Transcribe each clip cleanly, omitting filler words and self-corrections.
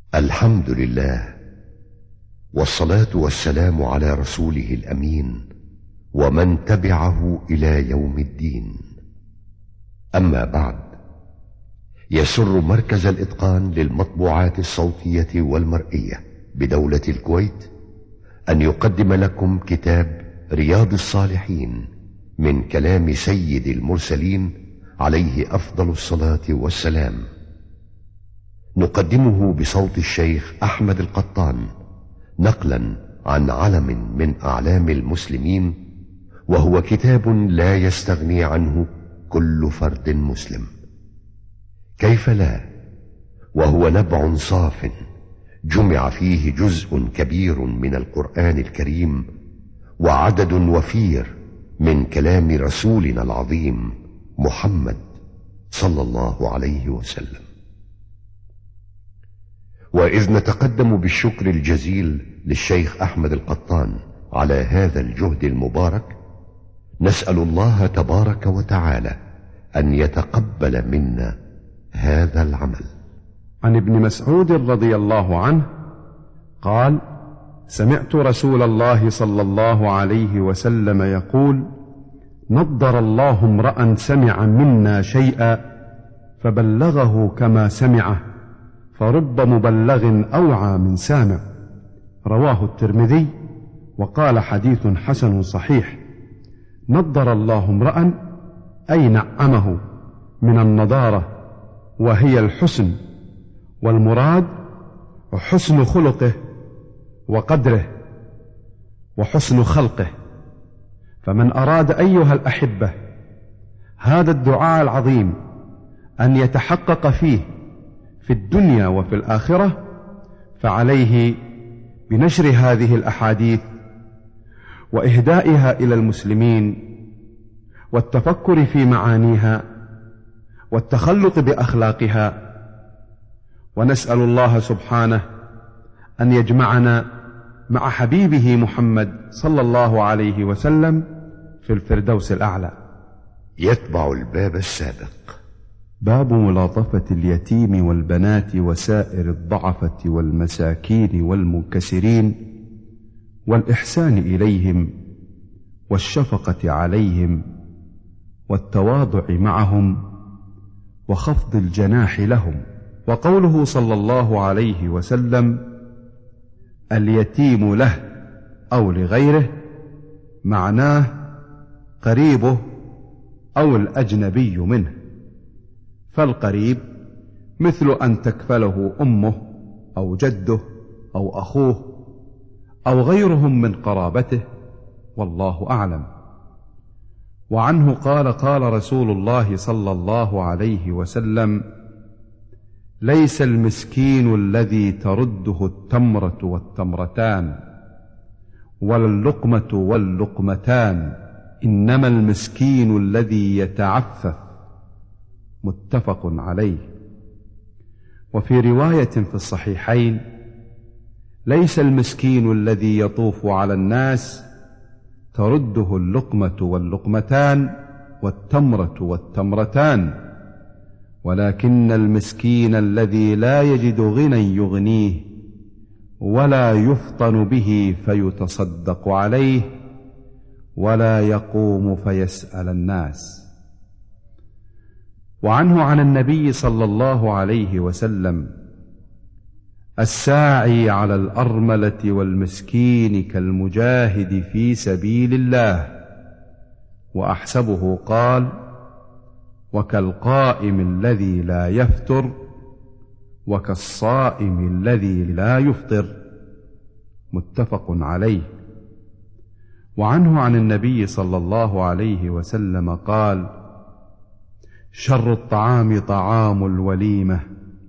الحمد لله، والصلاة والسلام على رسوله الأمين ومن تبعه إلى يوم الدين. أما بعد، يسر مركز الإتقان للمطبوعات الصوتية والمرئية بدولة الكويت أن يقدم لكم كتاب رياض الصالحين من كلام سيد المرسلين عليه أفضل الصلاة والسلام. نقدمه بصوت الشيخ أحمد القطان نقلا عن علم من أعلام المسلمين، وهو كتاب لا يستغني عنه كل فرد مسلم. كيف لا، وهو نبع صاف جمع فيه جزء كبير من القرآن الكريم وعدد وفير من كلام رسولنا العظيم محمد صلى الله عليه وسلم. وإذ نتقدم بالشكر الجزيل للشيخ أحمد القطان على هذا الجهد المبارك، نسأل الله تبارك وتعالى أن يتقبل منا هذا العمل. عن ابن مسعود رضي الله عنه قال: سمعت رسول الله صلى الله عليه وسلم يقول: نضر الله امرأ سمع منا شيئا فبلغه كما سمعه، فرب مبلغ أوعى من سامع. رواه الترمذي وقال: حديث حسن صحيح. نضر الله امرأ أي نعمه من النضارة، وهي الحسن، والمراد حسن خلقه وقدره وحسن خلقه. فمن أراد أيها الأحبة هذا الدعاء العظيم أن يتحقق فيه في الدنيا وفي الآخرة، فعليه بنشر هذه الأحاديث وإهدائها إلى المسلمين، والتفكر في معانيها والتخلق بأخلاقها. ونسأل الله سبحانه أن يجمعنا مع حبيبه محمد صلى الله عليه وسلم في الفردوس الأعلى. يتبع الباب السابق. باب ملاطفة اليتيم والبنات وسائر الضعفة والمساكين والمنكسرين، والإحسان إليهم والشفقة عليهم والتواضع معهم وخفض الجناح لهم. وقوله صلى الله عليه وسلم: اليتيم له أو لغيره، معناه قريبه أو الأجنبي منه. فالقريب مثل أن تكفله أمه أو جده أو أخوه أو غيرهم من قرابته، والله أعلم. وعنه قال: قال رسول الله صلى الله عليه وسلم: ليس المسكين الذي ترده التمرة والتمرتان ولا اللقمة واللقمتان، إنما المسكين الذي يتعفف. متفق عليه. وفي رواية في الصحيحين: ليس المسكين الذي يطوف على الناس ترده اللقمة واللقمتان والتمرة والتمرتان، ولكن المسكين الذي لا يجد غنى يغنيه ولا يفطن به فيتصدق عليه ولا يقوم فيسأل الناس. وعنه عن النبي صلى الله عليه وسلم: الساعي على الأرملة والمسكين كالمجاهد في سبيل الله. وأحسبه قال: وكالقائم الذي لا يفتر وكالصائم الذي لا يفطر. متفق عليه. وعنه عن النبي صلى الله عليه وسلم قال: شر الطعام طعام الوليمة،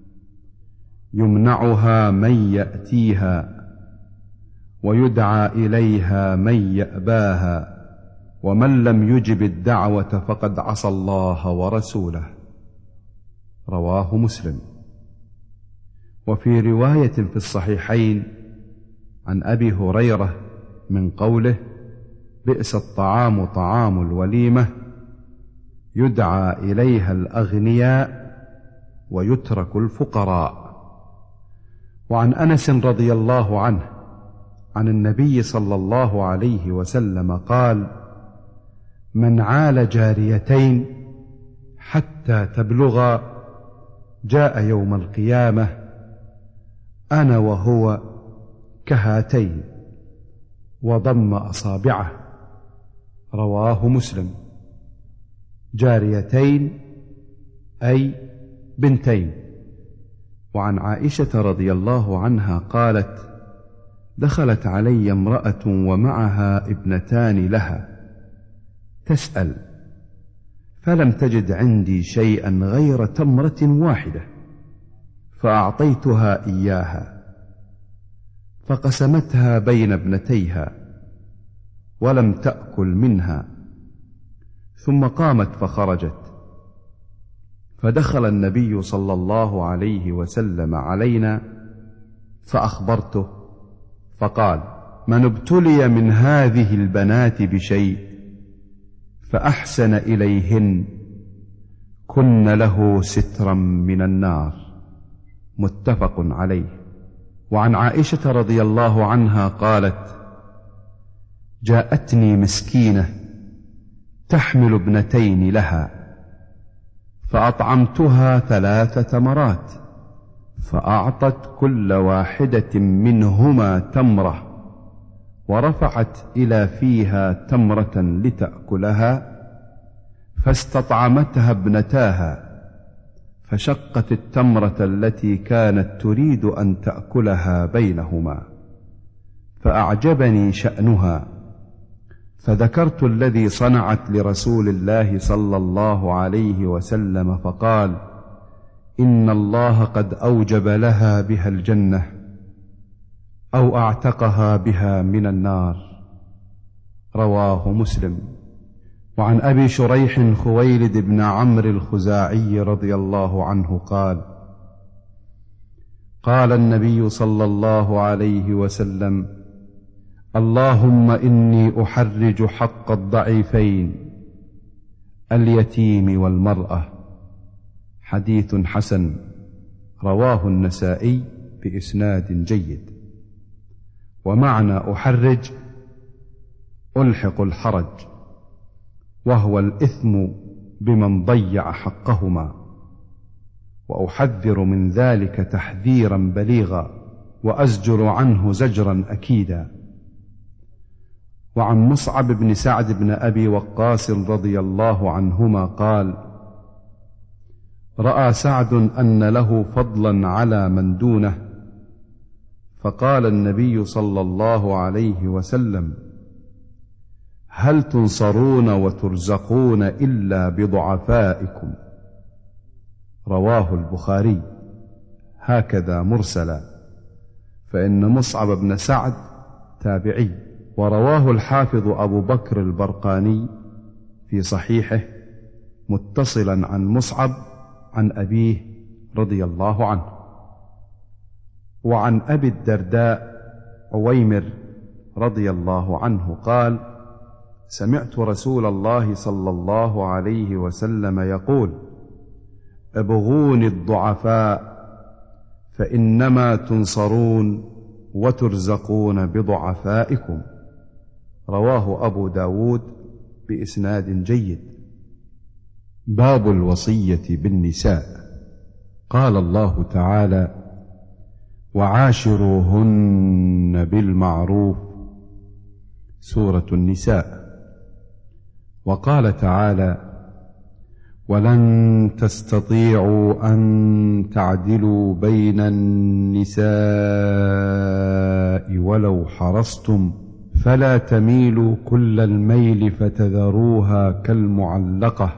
يمنعها من يأتيها ويدعى إليها من يأباها، ومن لم يجب الدعوة فقد عصى الله ورسوله. رواه مسلم. وفي رواية في الصحيحين عن أبي هريرة من قوله: بئس الطعام طعام الوليمة، يدعى إليها الأغنياء ويترك الفقراء. وعن أنس رضي الله عنه عن النبي صلى الله عليه وسلم قال: من عال جاريتين حتى تبلغا جاء يوم القيامة أنا وهو كهاتين، وضم أصابعه. رواه مسلم. جاريتين أي بنتين. وعن عائشة رضي الله عنها قالت: دخلت علي امرأة ومعها ابنتان لها تسأل، فلم تجد عندي شيئا غير تمرة واحدة، فأعطيتها إياها، فقسمتها بين ابنتيها ولم تأكل منها، ثم قامت فخرجت. فدخل النبي صلى الله عليه وسلم علينا فأخبرته، فقال: من ابتلي من هذه البنات بشيء فأحسن إليهن كن له سترا من النار. متفق عليه. وعن عائشة رضي الله عنها قالت: جاءتني مسكينة تحمل ابنتين لها، فأطعمتها 3 تمرات، فأعطت كل واحدة منهما تمرة، ورفعت إلى فيها تمرة لتأكلها، فاستطعمتها ابنتاها، فشقت التمرة التي كانت تريد أن تأكلها بينهما، فأعجبني شأنها، فذكرت الذي صنعت لرسول الله صلى الله عليه وسلم، فقال: إن الله قد أوجب لها بها الجنة أو أعتقها بها من النار. رواه مسلم. وعن أبي شريح خويلد بن عمرو الخزاعي رضي الله عنه قال: قال النبي صلى الله عليه وسلم: اللهم إني أحرج حق الضعيفين اليتيم والمرأة. حديث حسن. رواه النسائي بإسناد جيد. ومعنى أحرج ألحق الحرج، وهو الإثم بمن ضيع حقهما، وأحذر من ذلك تحذيرا بليغا، وأزجر عنه زجرا أكيدا. وعن مصعب بن سعد بن أبي وقاص رضي الله عنهما قال: رأى سعد أن له فضلا على من دونه، فقال النبي صلى الله عليه وسلم: هل تنصرون وترزقون إلا بضعفائكم؟ رواه البخاري. هكذا مرسلا، فإن مصعب بن سعد تابعي. ورواه الحافظ أبو بكر البرقاني في صحيحه متصلا عن مصعب عن أبيه رضي الله عنه. وعن أبي الدرداء عويمر رضي الله عنه قال: سمعت رسول الله صلى الله عليه وسلم يقول: ابغوني الضعفاء فإنما تنصرون وترزقون بضعفائكم. رواه أبو داود بإسناد جيد. باب الوصية بالنساء. قال الله تعالى: وعاشروهن بالمعروف. سورة النساء. وقال تعالى: ولن تستطيعوا أن تعدلوا بين النساء ولو حرصتم فلا تميلوا كل الميل فتذروها كالمعلقة،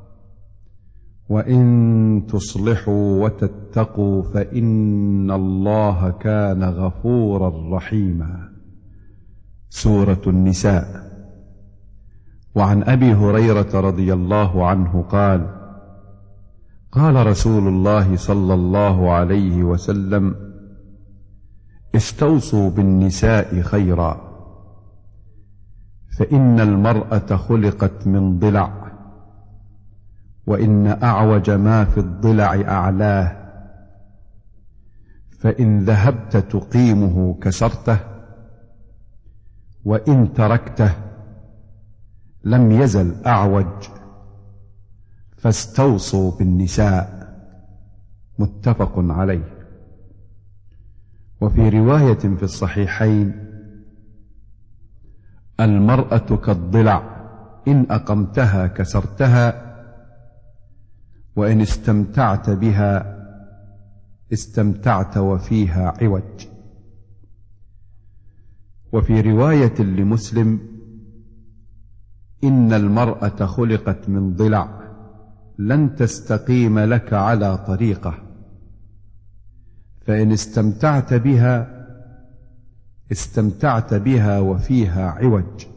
وإن تصلحوا وتتقوا فإن الله كان غفورا رحيما. سورة النساء. وعن أبي هريرة رضي الله عنه قال: قال رسول الله صلى الله عليه وسلم: استوصوا بالنساء خيرا، فإن المرأة خلقت من ضلع، وإن أعوج ما في الضلع أعلاه، فإن ذهبت تقيمه كسرته، وإن تركته لم يزل أعوج، فاستوصوا بالنساء. متفق عليه. وفي رواية في الصحيحين: المرأة كالضلع، إن أقمتها كسرتها، وإن استمتعت بها استمتعت وفيها عوج. وفي رواية لمسلم: إن المرأة خلقت من ضلع، لن تستقيم لك على طريقة، فإن استمتعت بها استمتعت بها وفيها عوج،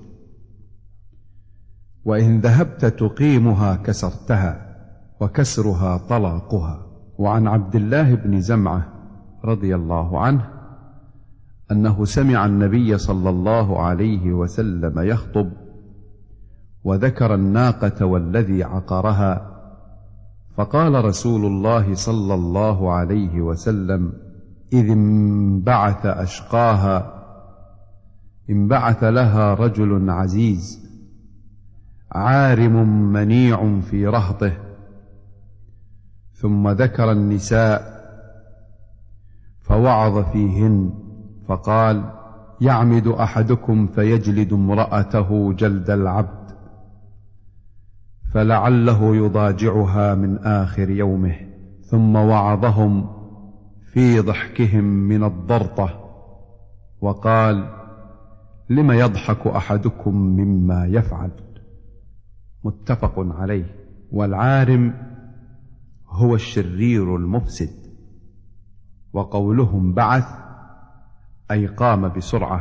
وإن ذهبت تقيمها كسرتها، وكسرها طلاقها. وعن عبد الله بن زمعة رضي الله عنه أنه سمع النبي صلى الله عليه وسلم يخطب، وذكر الناقة والذي عقرها، فقال رسول الله صلى الله عليه وسلم: إذ انبعث أشقاها، انبعث لها رجل عزيز عارم منيع في رهطه. ثم ذكر النساء فوعظ فيهن، فقال: يعمد أحدكم فيجلد امرأته جلد العبد، فلعله يضاجعها من آخر يومه. ثم وعظهم في ضحكهم من الضرطة، وقال: لم يضحك أحدكم مما يفعل. متفق عليه. والعارم هو الشرير المفسد. وقولهم بعث أي قام بسرعة.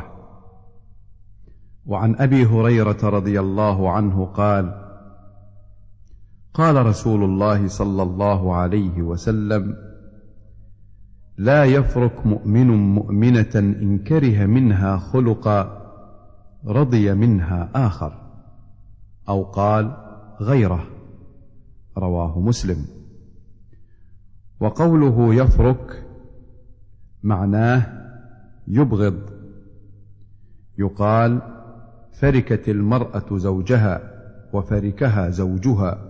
وعن أبي هريرة رضي الله عنه قال: قال رسول الله صلى الله عليه وسلم: لا يفرق مؤمن مؤمنة إن كره منها خلقا رضي منها آخر، أو قال غيره. رواه مسلم. وقوله يفرق معناه يبغض. يقال: فركت المرأة زوجها، وفركها زوجها،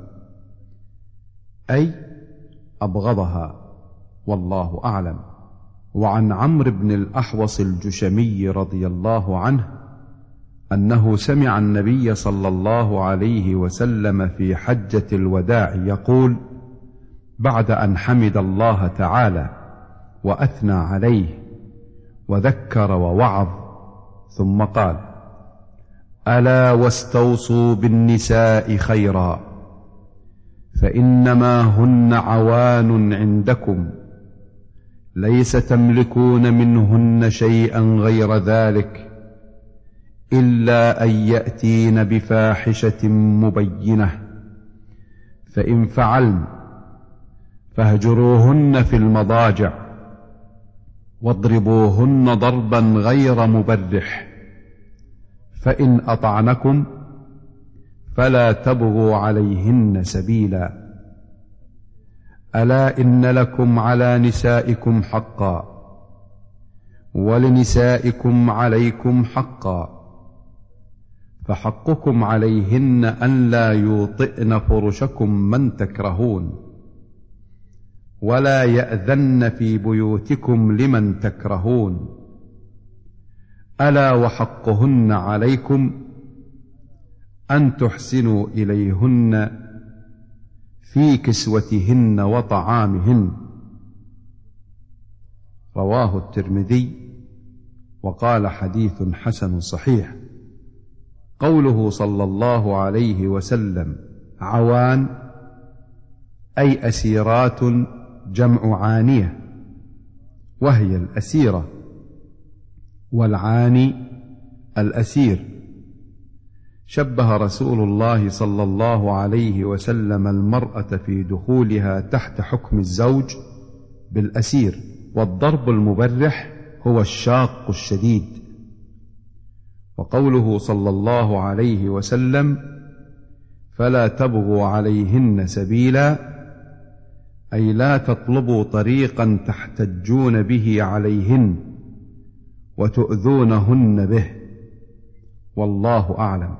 أي أبغضها، والله أعلم. وعن عمرو بن الأحوص الجشمي رضي الله عنه أنه سمع النبي صلى الله عليه وسلم في حجة الوداع يقول بعد أن حمد الله تعالى وأثنى عليه وذكر ووعظ، ثم قال: ألا واستوصوا بالنساء خيرا، فإنما هن عوان عندكم، ليس تملكون منهن شيئا غير ذلك، إلا أن يأتين بفاحشة مبينة، فإن فعلن فاهجروهن في المضاجع، واضربوهن ضربا غير مبرح، فإن أطعنكم فلا تبغوا عليهن سبيلا. ألا إن لكم على نسائكم حقا، ولنسائكم عليكم حقا، فحقكم عليهن أن لا يوطئن فرشكم من تكرهون، ولا يأذن في بيوتكم لمن تكرهون. ألا وحقهن عليكم أن تحسنوا إليهن في كسوتهن وطعامهن. رواه الترمذي وقال حديث حسن صحيح. قوله صلى الله عليه وسلم عوان أي أسيرات، جمع عانية، وهي الأسيرة، والعاني الأسير. شبه رسول الله صلى الله عليه وسلم المرأة في دخولها تحت حكم الزوج بالأسير، والضرب المبرح هو الشاق الشديد. وقوله صلى الله عليه وسلم فلا تبغوا عليهن سبيلا، أي لا تطلبوا طريقا تحتجون به عليهن وتؤذونهن به، والله أعلم.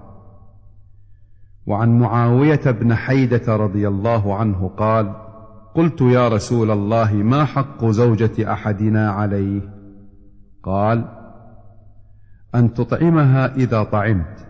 وعن معاوية بن حيدة رضي الله عنه قال: قلت يا رسول الله ما حق زوجة أحدنا عليه؟ قال: أن تطعمها إذا طعمت،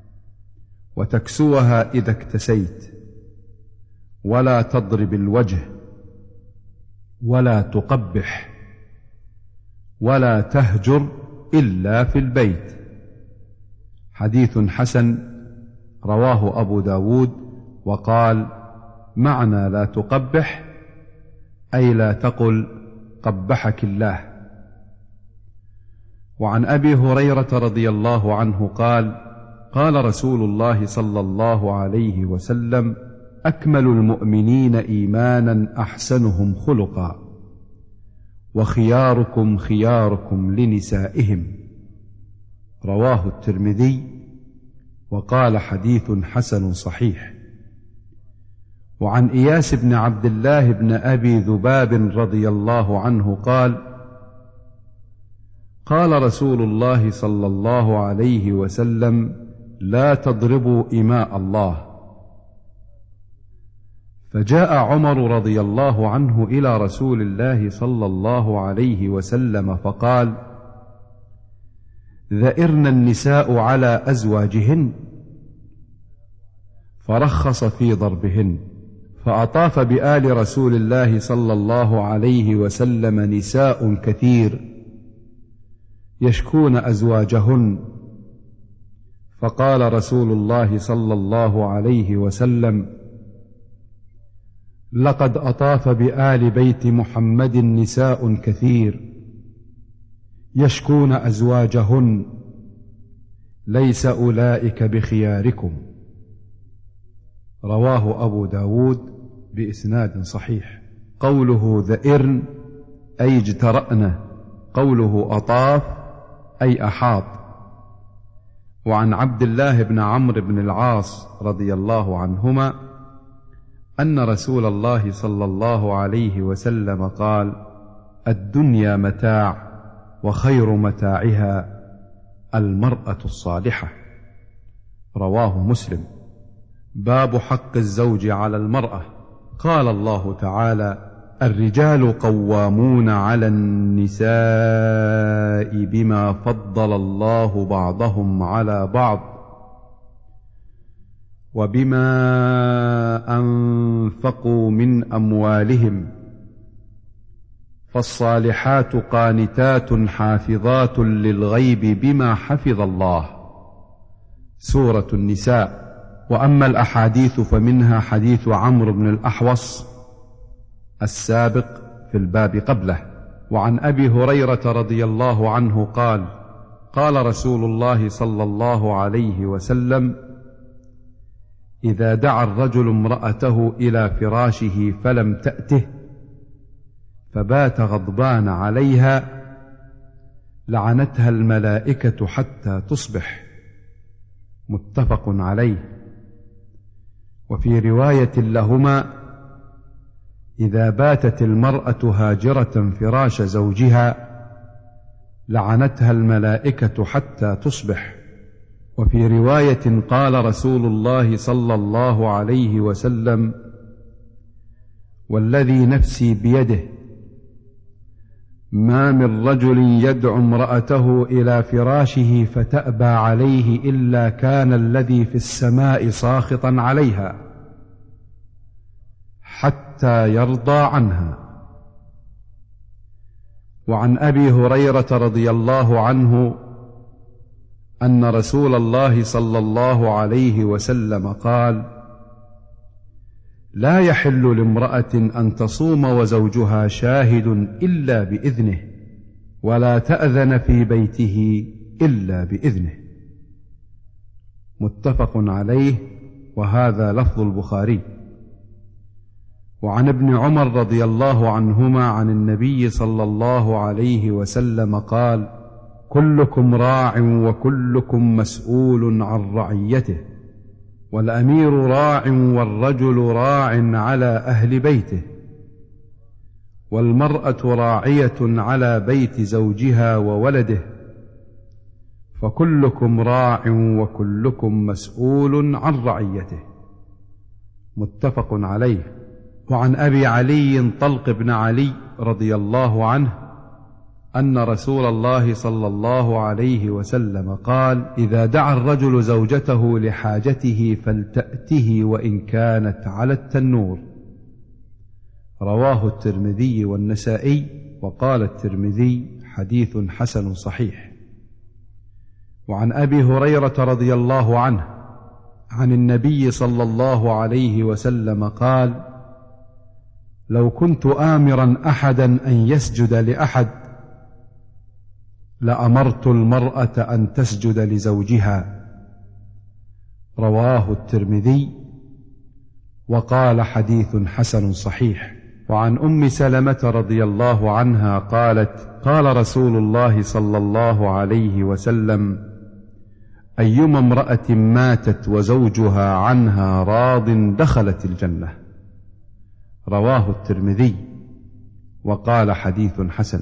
وتكسوها إذا اكتسيت، ولا تضرب الوجه، ولا تقبح، ولا تهجر إلا في البيت. حديث حسن رواه أبو داود. وقال: معنى لا تقبح أي لا تقل قبحك الله. وعن أبي هريرة رضي الله عنه قال: قال رسول الله صلى الله عليه وسلم: أكمل المؤمنين إيمانا أحسنهم خلقا، وخياركم خياركم لنسائهم. رواه الترمذي، وقال: حديث حسن صحيح. وعن إياس بن عبد الله بن أبي ذباب رضي الله عنه قال: قال رسول الله صلى الله عليه وسلم: لا تضربوا إماء الله. فجاء عمر رضي الله عنه إلى رسول الله صلى الله عليه وسلم فقال: ذئرن النساء على أزواجهن، فرخص في ضربهن. فأطاف بآل رسول الله صلى الله عليه وسلم نساء كثير يشكون أزواجهن، فقال رسول الله صلى الله عليه وسلم: لقد أطاف بآل بيت محمد نساء كثير يشكون أزواجهن، ليس أولئك بخياركم. رواه أبو داود بإسناد صحيح. قوله ذئرن أي اجترأن، قوله أطاف أي أحاط. وعن عبد الله بن عمرو بن العاص رضي الله عنهما أن رسول الله صلى الله عليه وسلم قال: الدنيا متاع، وخير متاعها المرأة الصالحة. رواه مسلم. باب حق الزوج على المرأة. قال الله تعالى: الرجال قوامون على النساء بما فضل الله بعضهم على بعض وبما أنفقوا من أموالهم، فالصالحات قانتات حافظات للغيب بما حفظ الله. سورة النساء. وأما الأحاديث فمنها حديث عمرو بن الأحوص السابق في الباب قبله. وعن أبي هريرة رضي الله عنه قال: قال رسول الله صلى الله عليه وسلم: إذا دعا الرجل امرأته إلى فراشه فلم تأته فبات غضبان عليها، لعنتها الملائكة حتى تصبح. متفق عليه. وفي رواية لهما: إذا باتت المرأة هاجرة فراش زوجها لعنتها الملائكة حتى تصبح. وفي رواية قال رسول الله صلى الله عليه وسلم: والذي نفسي بيده ما من رجل يدعو امرأته إلى فراشه فتأبى عليه إلا كان الذي في السماء ساخطا عليها حتى يرضى عنها. وعن أبي هريرة رضي الله عنه أن رسول الله صلى الله عليه وسلم قال: لا يحل لامرأة أن تصوم وزوجها شاهد إلا بإذنه، ولا تأذن في بيته إلا بإذنه. متفق عليه، وهذا لفظ البخاري. وعن ابن عمر رضي الله عنهما عن النبي صلى الله عليه وسلم قال: كلكم راع وكلكم مسؤول عن رعيته، والأمير راع والرجل راع على أهل بيته، والمرأة راعية على بيت زوجها وولده، فكلكم راع وكلكم مسؤول عن رعيته. متفق عليه. وعن أبي علي طلق بن علي رضي الله عنه أن رسول الله صلى الله عليه وسلم قال: إذا دعا الرجل زوجته لحاجته فلتأته وإن كانت على التنور. رواه الترمذي والنسائي، وقال الترمذي: حديث حسن صحيح. وعن أبي هريرة رضي الله عنه عن النبي صلى الله عليه وسلم قال: لو كنت آمرا أحدا أن يسجد لأحد لأمرت المرأة أن تسجد لزوجها. رواه الترمذي، وقال: حديث حسن صحيح. وعن أم سلمة رضي الله عنها قالت: قال رسول الله صلى الله عليه وسلم: أيما امرأة ماتت وزوجها عنها راض دخلت الجنة. رواه الترمذي، وقال: حديث حسن.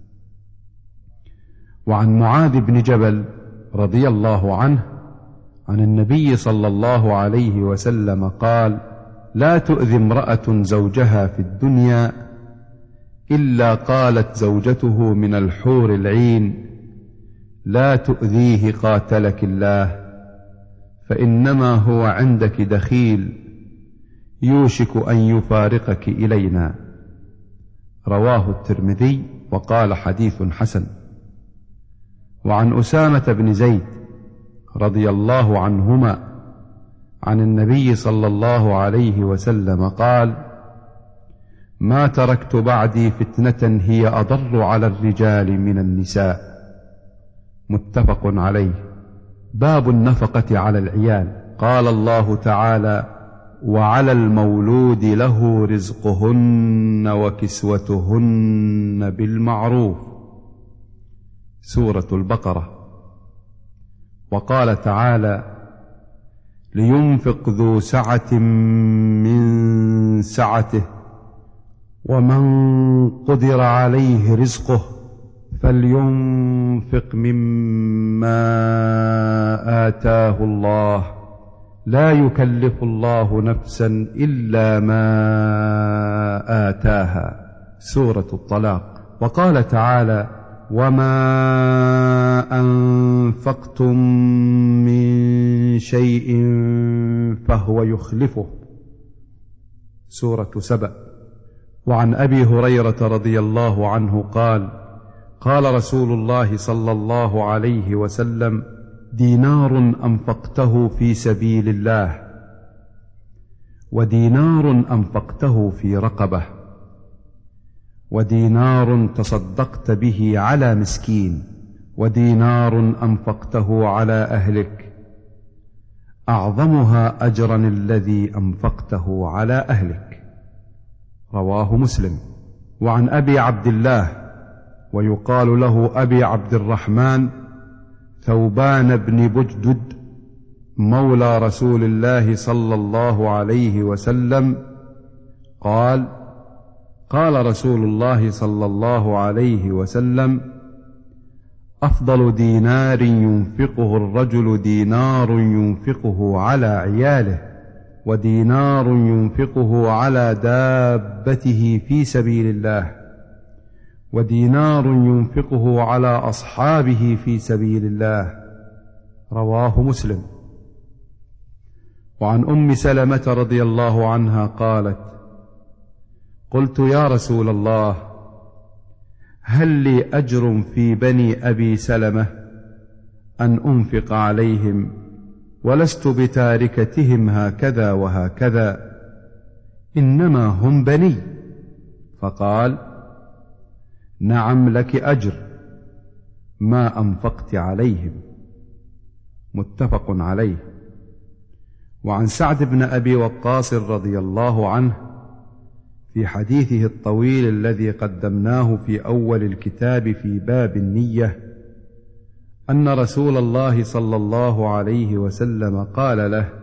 وعن معاذ بن جبل رضي الله عنه عن النبي صلى الله عليه وسلم قال: لا تؤذي امرأة زوجها في الدنيا إلا قالت زوجته من الحور العين: لا تؤذيه قاتلك الله، فإنما هو عندك دخيل يوشك أن يفارقك إلينا. رواه الترمذي، وقال: حديث حسن. وعن أسامة بن زيد رضي الله عنهما عن النبي صلى الله عليه وسلم قال: ما تركت بعدي فتنة هي أضر على الرجال من النساء. متفق عليه. باب النفقة على العيال. قال الله تعالى: وعلى المولود له رزقهن وكسوتهن بالمعروف. سورة البقرة. وقال تعالى: لينفق ذو سعة من سعته ومن قدر عليه رزقه فلينفق مما آتاه الله لا يكلف الله نفسا إلا ما آتاها. سورة الطلاق. وقال تعالى: وما أنفقتم من شيء فهو يخلفه. سورة سبأ. وعن أبي هريرة رضي الله عنه قال: قال رسول الله صلى الله عليه وسلم: دينار أنفقته في سبيل الله، ودينار أنفقته في رقبة، ودينار تصدقت به على مسكين، ودينار أنفقته على أهلك، أعظمها أجرا الذي أنفقته على أهلك. رواه مسلم. وعن أبي عبد الله ويقال له أبي عبد الرحمن ثوبان بن بجدد مولى رسول الله صلى الله عليه وسلم قال: قال رسول الله صلى الله عليه وسلم: أفضل دينار ينفقه الرجل دينار ينفقه على عياله، ودينار ينفقه على دابته في سبيل الله، ودينار ينفقه على أصحابه في سبيل الله. رواه مسلم. وعن أم سلمة رضي الله عنها قالت: قلت يا رسول الله، هل لي أجر في بني أبي سلمة أن أنفق عليهم، ولست بتاركتهم هكذا وهكذا، إنما هم بني؟ فقال: نعم لك أجر ما أنفقت عليهم. متفق عليه. وعن سعد بن أبي وقاص رضي الله عنه في حديثه الطويل الذي قدمناه في أول الكتاب في باب النية أن رسول الله صلى الله عليه وسلم قال له: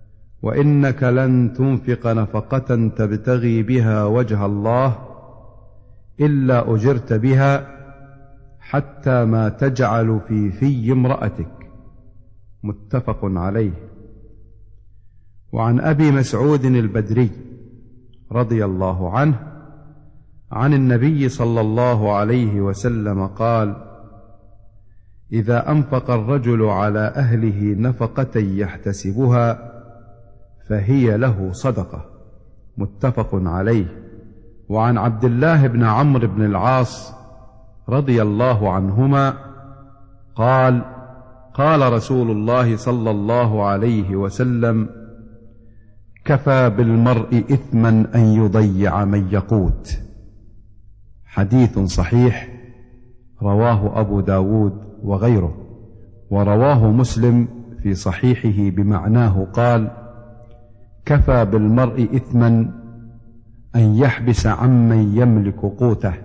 وإنك لن تنفق نفقة تبتغي بها وجه الله إلا أجرت بها حتى ما تجعل في امرأتك. متفق عليه. وعن أبي مسعود البدري رضي الله عنه عن النبي صلى الله عليه وسلم قال: إذا أنفق الرجل على أهله نفقة يحتسبها فهي له صدقة. متفق عليه. وعن عبد الله بن عمرو بن العاص رضي الله عنهما قال: قال رسول الله صلى الله عليه وسلم: كفى بالمرء إثما أن يضيع من يقوت. حديث صحيح رواه أبو داود وغيره. ورواه مسلم في صحيحه بمعناه قال: كفى بالمرء إثما أن يحبس عمن يملك قوته.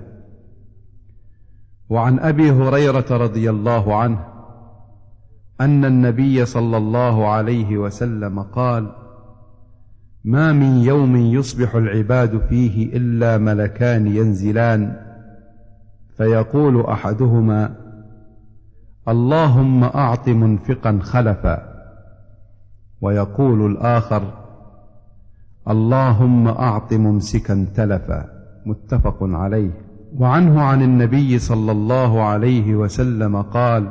وعن أبي هريرة رضي الله عنه أن النبي صلى الله عليه وسلم قال: ما من يوم يصبح العباد فيه إلا ملكان ينزلان فيقول أحدهما: اللهم أعط منفقا خلفا، ويقول الآخر: اللهم أعط ممسكا تلفا. متفق عليه. وعنه عن النبي صلى الله عليه وسلم قال: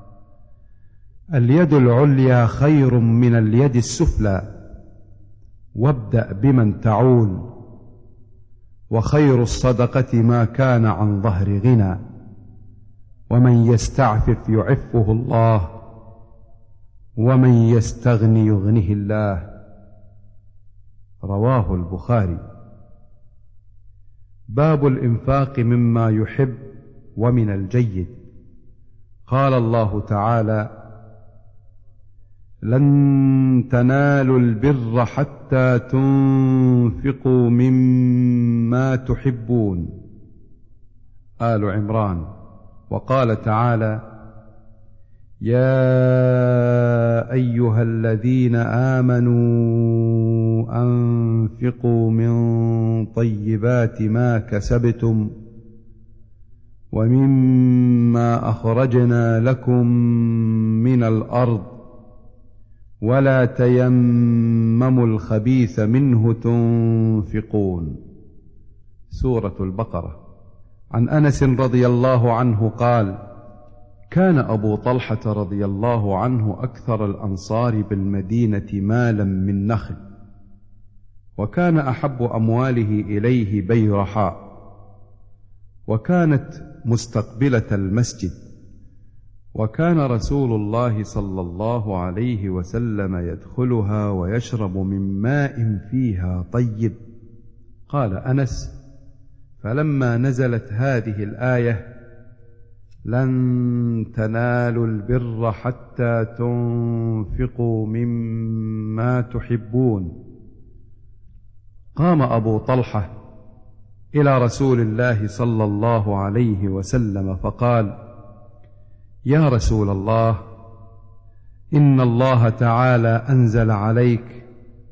اليد العليا خير من اليد السفلى، وابدأ بمن تعول، وخير الصدقة ما كان عن ظهر غنى، ومن يستعفف يعفه الله، ومن يستغن يغنه الله. رواه البخاري. باب الإنفاق مما يحب ومن الجيد. قال الله تعالى: لن تنالوا البر حتى تنفقوا مما تحبون. آل عمران. وقال تعالى: يا أيها الذين آمنوا أنفقوا من طيبات ما كسبتم ومما أخرجنا لكم من الأرض ولا تيمموا الخبيث منه تنفقون. سورة البقرة. عن أنس رضي الله عنه قال: كان أبو طلحة رضي الله عنه أكثر الأنصار بالمدينة مالا من نخل، وكان أحب أمواله إليه بيرحاء، وكانت مستقبلة المسجد، وكان رسول الله صلى الله عليه وسلم يدخلها ويشرب من ماء فيها طيب. قال أنس: فلما نزلت هذه الآية: لن تنالوا البر حتى تنفقوا مما تحبون، قام أبو طلحة إلى رسول الله صلى الله عليه وسلم فقال: يا رسول الله، إن الله تعالى أنزل عليك: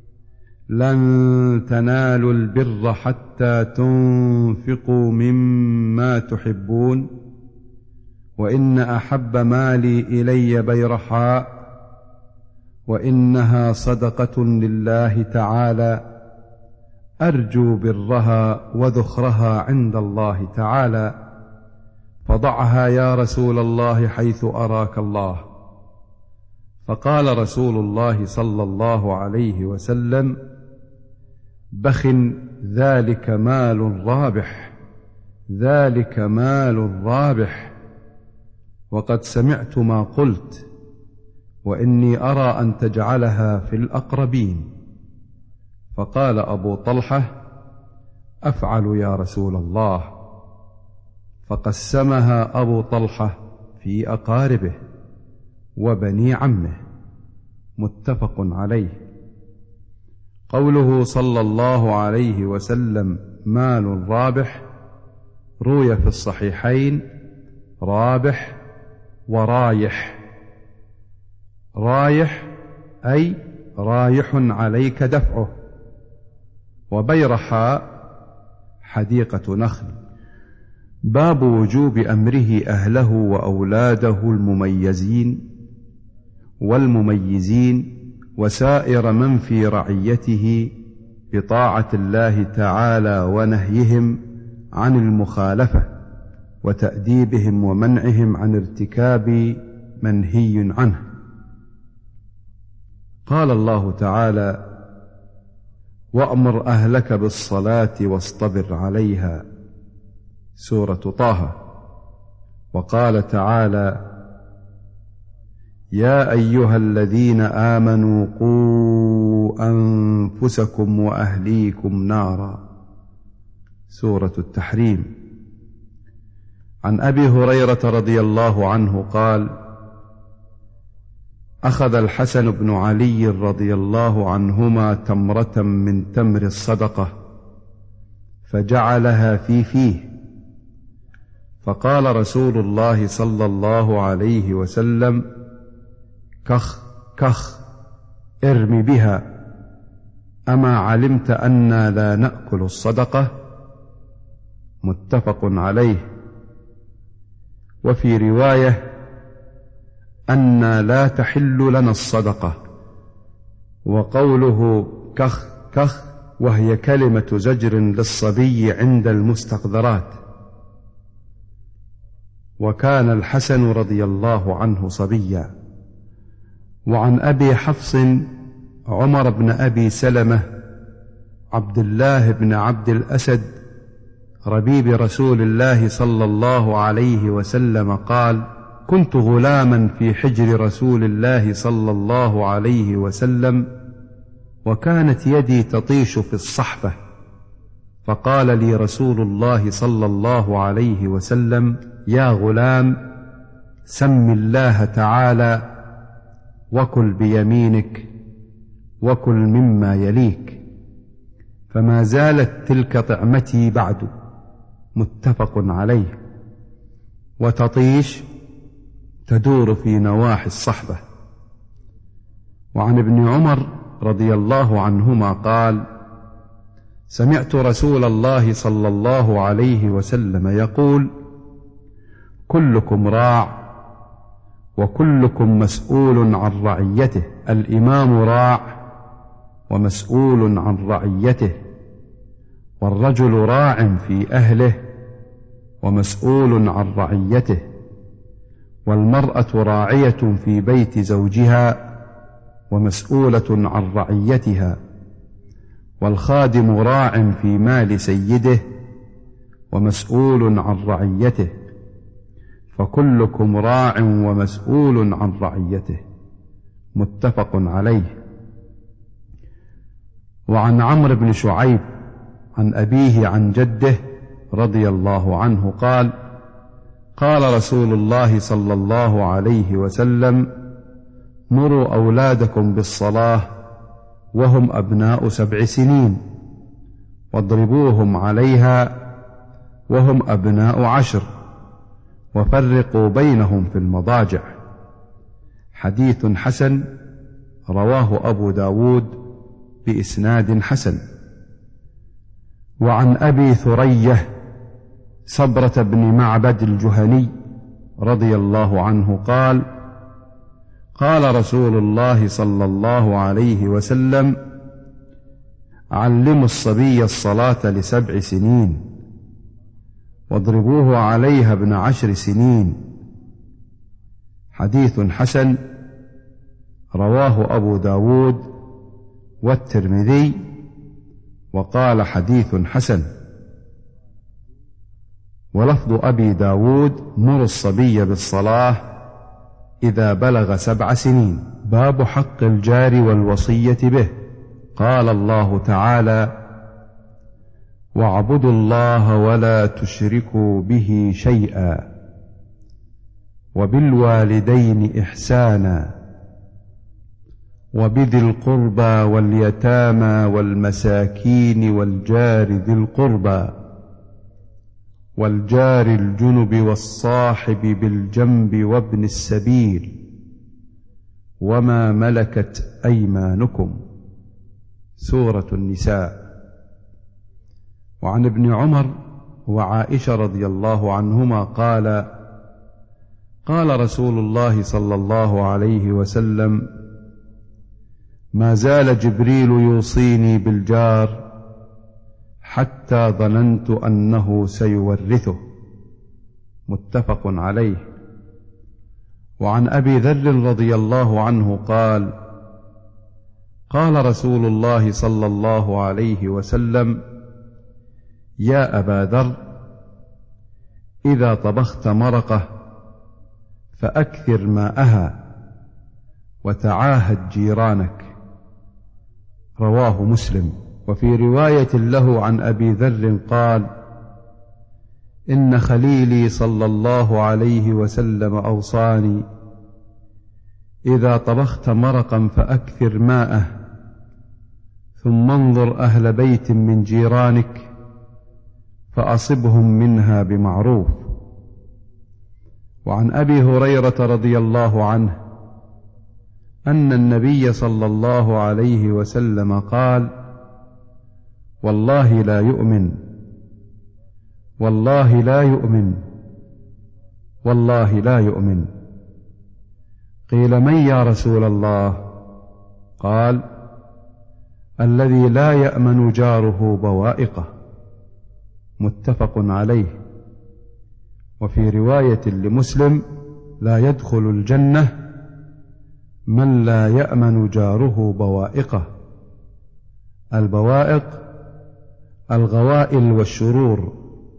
لن تنالوا البر حتى تنفقوا مما تحبون، وإن أحب مالي إلي بيرحاء، وإنها صدقة لله تعالى، أرجو برها وذخرها عند الله تعالى، فضعها يا رسول الله حيث أراك الله. فقال رسول الله صلى الله عليه وسلم: بخ، ذلك مال رابح، ذلك مال رابح، وقد سمعت ما قلت، وإني أرى أن تجعلها في الأقربين. فقال أبو طلحة: أفعل يا رسول الله. فقسمها أبو طلحة في أقاربه وبني عمه. متفق عليه. قوله صلى الله عليه وسلم مال رابح روي في الصحيحين رابح ورايح. رايح أي رايح عليك دفعه، وبيرحاء حديقة نخل. باب وجوب أمره أهله وأولاده والمميزين وسائر من في رعيته بطاعة الله تعالى ونهيهم عن المخالفة وتأديبهم ومنعهم عن ارتكاب منهي عنه. قال الله تعالى: وأمر أهلك بالصلاة واصطبر عليها، سورة طه. وقال تعالى: يا أيها الذين آمنوا قوا أنفسكم وأهليكم نارا، سورة التحريم. عن أبي هريرة رضي الله عنه قال: أخذ الحسن بن علي رضي الله عنهما تمرة من تمر الصدقة فجعلها في فيه، فقال رسول الله صلى الله عليه وسلم: كخ كخ ارم بها، أما علمت أنا لا نأكل الصدقة؟ متفق عليه. وفي رواية: أنا لا تحل لنا الصدقة. وقوله كخ كخ وهي كلمة زجر للصبي عند المستقذرات. وكان الحسن رضي الله عنه صبيا. وعن أبي حفص عمر بن أبي سلمة عبد الله بن عبد الأسد ربيب رسول الله صلى الله عليه وسلم قال: كنت غلاما في حجر رسول الله صلى الله عليه وسلم، وكانت يدي تطيش في الصحبة، فقال لي رسول الله صلى الله عليه وسلم: يا غلام، سم الله تعالى وكل بيمينك وكل مما يليك. فما زالت تلك طعمتي بعد، متفق عليه. وتطيش تدور في نواحي الصحبة. وعن ابن عمر رضي الله عنهما قال: سمعت رسول الله صلى الله عليه وسلم يقول: كلكم راع وكلكم مسؤول عن رعيته، الإمام راع ومسؤول عن رعيته، والرجل راع في أهله ومسؤول عن رعيته، والمرأة راعية في بيت زوجها ومسؤولة عن رعيتها، والخادم راع في مال سيده ومسؤول عن رعيته، فكلكم راع ومسؤول عن رعيته، متفق عليه. وعن عمرو بن شعيب عن أبيه عن جده رضي الله عنه قال: قال رسول الله صلى الله عليه وسلم: مروا أولادكم بالصلاة وهم أبناء 7 سنين، واضربوهم عليها وهم أبناء 10، وفرقوا بينهم في المضاجع. حديث حسن، رواه أبو داود بإسناد حسن. وعن أبي ثرية صبرة بن معبد الجهني رضي الله عنه قال: قال رسول الله صلى الله عليه وسلم: علموا الصبي الصلاة ل7 سنين، واضربوه عليها ابن 10 سنين. حديث حسن، رواه أبو داود والترمذي، وقال حديث حسن. ولفظ أبي داود: مروا الصبي بالصلاة إذا بلغ 7 سنين. باب حق الجار والوصية به. قال الله تعالى: واعبدوا الله ولا تشركوا به شيئا، وبالوالدين إحسانا، وبذي القربى واليتامى والمساكين والجار ذي القربى والجار الجنب والصاحب بالجنب وابن السبيل وما ملكت أيمانكم، سورة النساء. وعن ابن عمر وعائشة رضي الله عنهما قال: قال رسول الله صلى الله عليه وسلم: ما زال جبريل يوصيني بالجار حتى ظننت أنه سيورثه. متفق عليه. وعن أبي ذر رضي الله عنه قال: قال رسول الله صلى الله عليه وسلم: يا أبا ذر، إذا طبخت مرقة فأكثر ماءها وتعاهد جيرانك. رواه مسلم. وفي رواية له عن أبي ذر قال: إن خليلي صلى الله عليه وسلم أوصاني: إذا طبخت مرقا فأكثر ماءه، ثم انظر أهل بيت من جيرانك فأصبهم منها بمعروف. وعن أبي هريرة رضي الله عنه أن النبي صلى الله عليه وسلم قال: والله لا يؤمن، والله لا يؤمن، والله لا يؤمن. قيل: من يا رسول الله؟ قال: الذي لا يأمن جاره بوائقه. متفق عليه. وفي رواية لمسلم: لا يدخل الجنة من لا يأمن جاره بوائقه. البوائق الغوائل والشرور.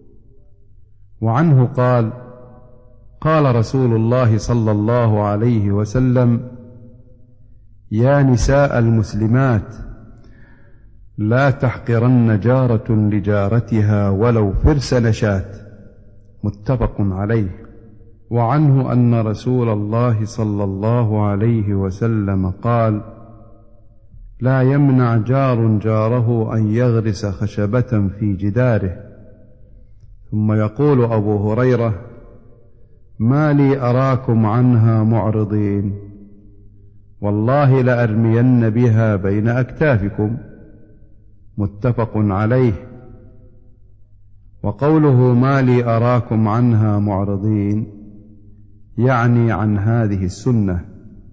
وعنه قال: قال رسول الله صلى الله عليه وسلم: يا نساء المسلمات، لا تحقرن جارة لجارتها ولو فرس نشاة. متفق عليه. وعنه أن رسول الله صلى الله عليه وسلم قال: لا يمنع جار جاره أن يغرس خشبة في جداره. ثم يقول أبو هريرة: ما لي أراكم عنها معرضين، والله لأرمين بها بين أكتافكم. متفق عليه. وقوله ما لي أراكم عنها معرضين يعني عن هذه السنة.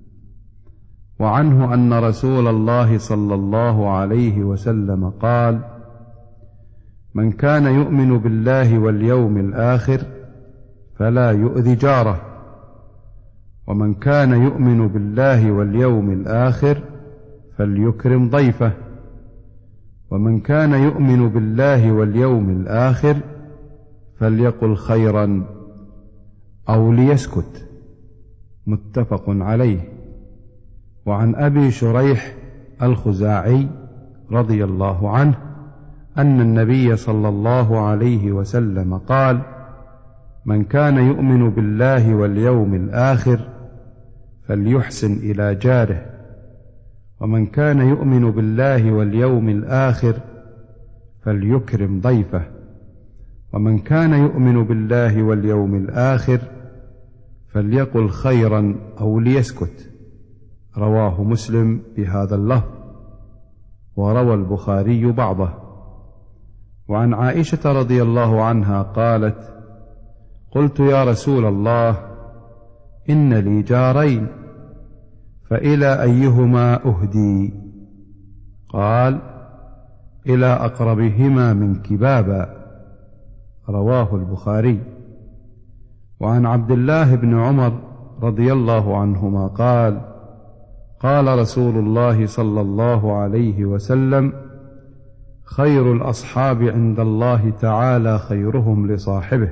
وعنه أن رسول الله صلى الله عليه وسلم قال: من كان يؤمن بالله واليوم الآخر فلا يؤذي جاره، ومن كان يؤمن بالله واليوم الآخر فليكرم ضيفه، ومن كان يؤمن بالله واليوم الآخر فليقل خيرا أو ليسكت. متفق عليه. وعن أبي شريح الخزاعي رضي الله عنه أن النبي صلى الله عليه وسلم قال: من كان يؤمن بالله واليوم الآخر فليحسن إلى جاره، ومن كان يؤمن بالله واليوم الآخر فليكرم ضيفه، ومن كان يؤمن بالله واليوم الآخر فليقل خيرا أو ليسكت. رواه مسلم بهذا اللفظ، وروى البخاري بعضه. وعن عائشة رضي الله عنها قالت: قلت يا رسول الله، إن لي جارين، فإلى أيهما أهدي؟ قال: إلى أقربهما منك بابا. رواه البخاري. وعن عبد الله بن عمر رضي الله عنهما قال: قال رسول الله صلى الله عليه وسلم: خير الأصحاب عند الله تعالى خيرهم لصاحبه،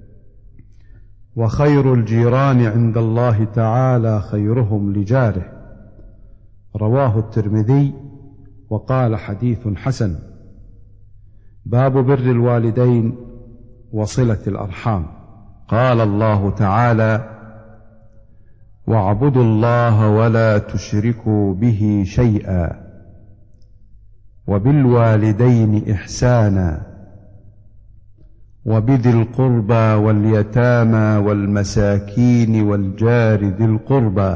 وخير الجيران عند الله تعالى خيرهم لجاره. رواه الترمذي وقال حديث حسن. باب بر الوالدين وصلة الأرحام. قال الله تعالى: واعبدوا الله ولا تشركوا به شيئا، وبالوالدين إحسانا، وبذي القربى واليتامى والمساكين والجار ذي القربى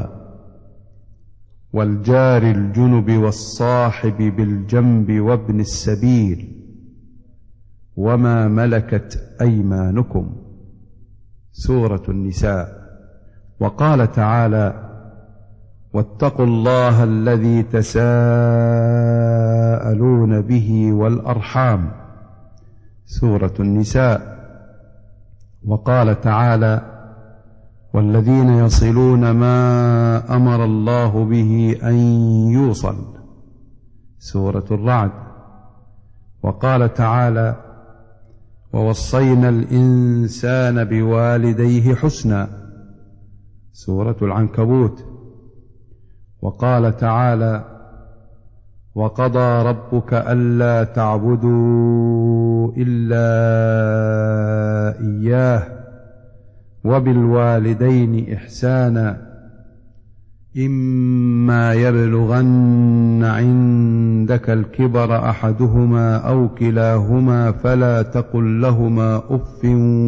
والجار الجنب والصاحب بالجنب وابن السبيل وما ملكت أيمانكم. سورة النساء. وقال تعالى: واتقوا الله الذي تساءلون به والأرحام. سورة النساء. وقال تعالى: والذين يصلون ما أمر الله به أن يوصل. سورة الرعد. وقال تعالى: ووصينا الإنسان بوالديه حسنا. سورة العنكبوت. وقال تعالى: وقضى ربك ألا تعبدوا إلا إياه وبالوالدين إحسانا إما يبلغن عندك الكبر أحدهما أو كلاهما فلا تقل لهما أف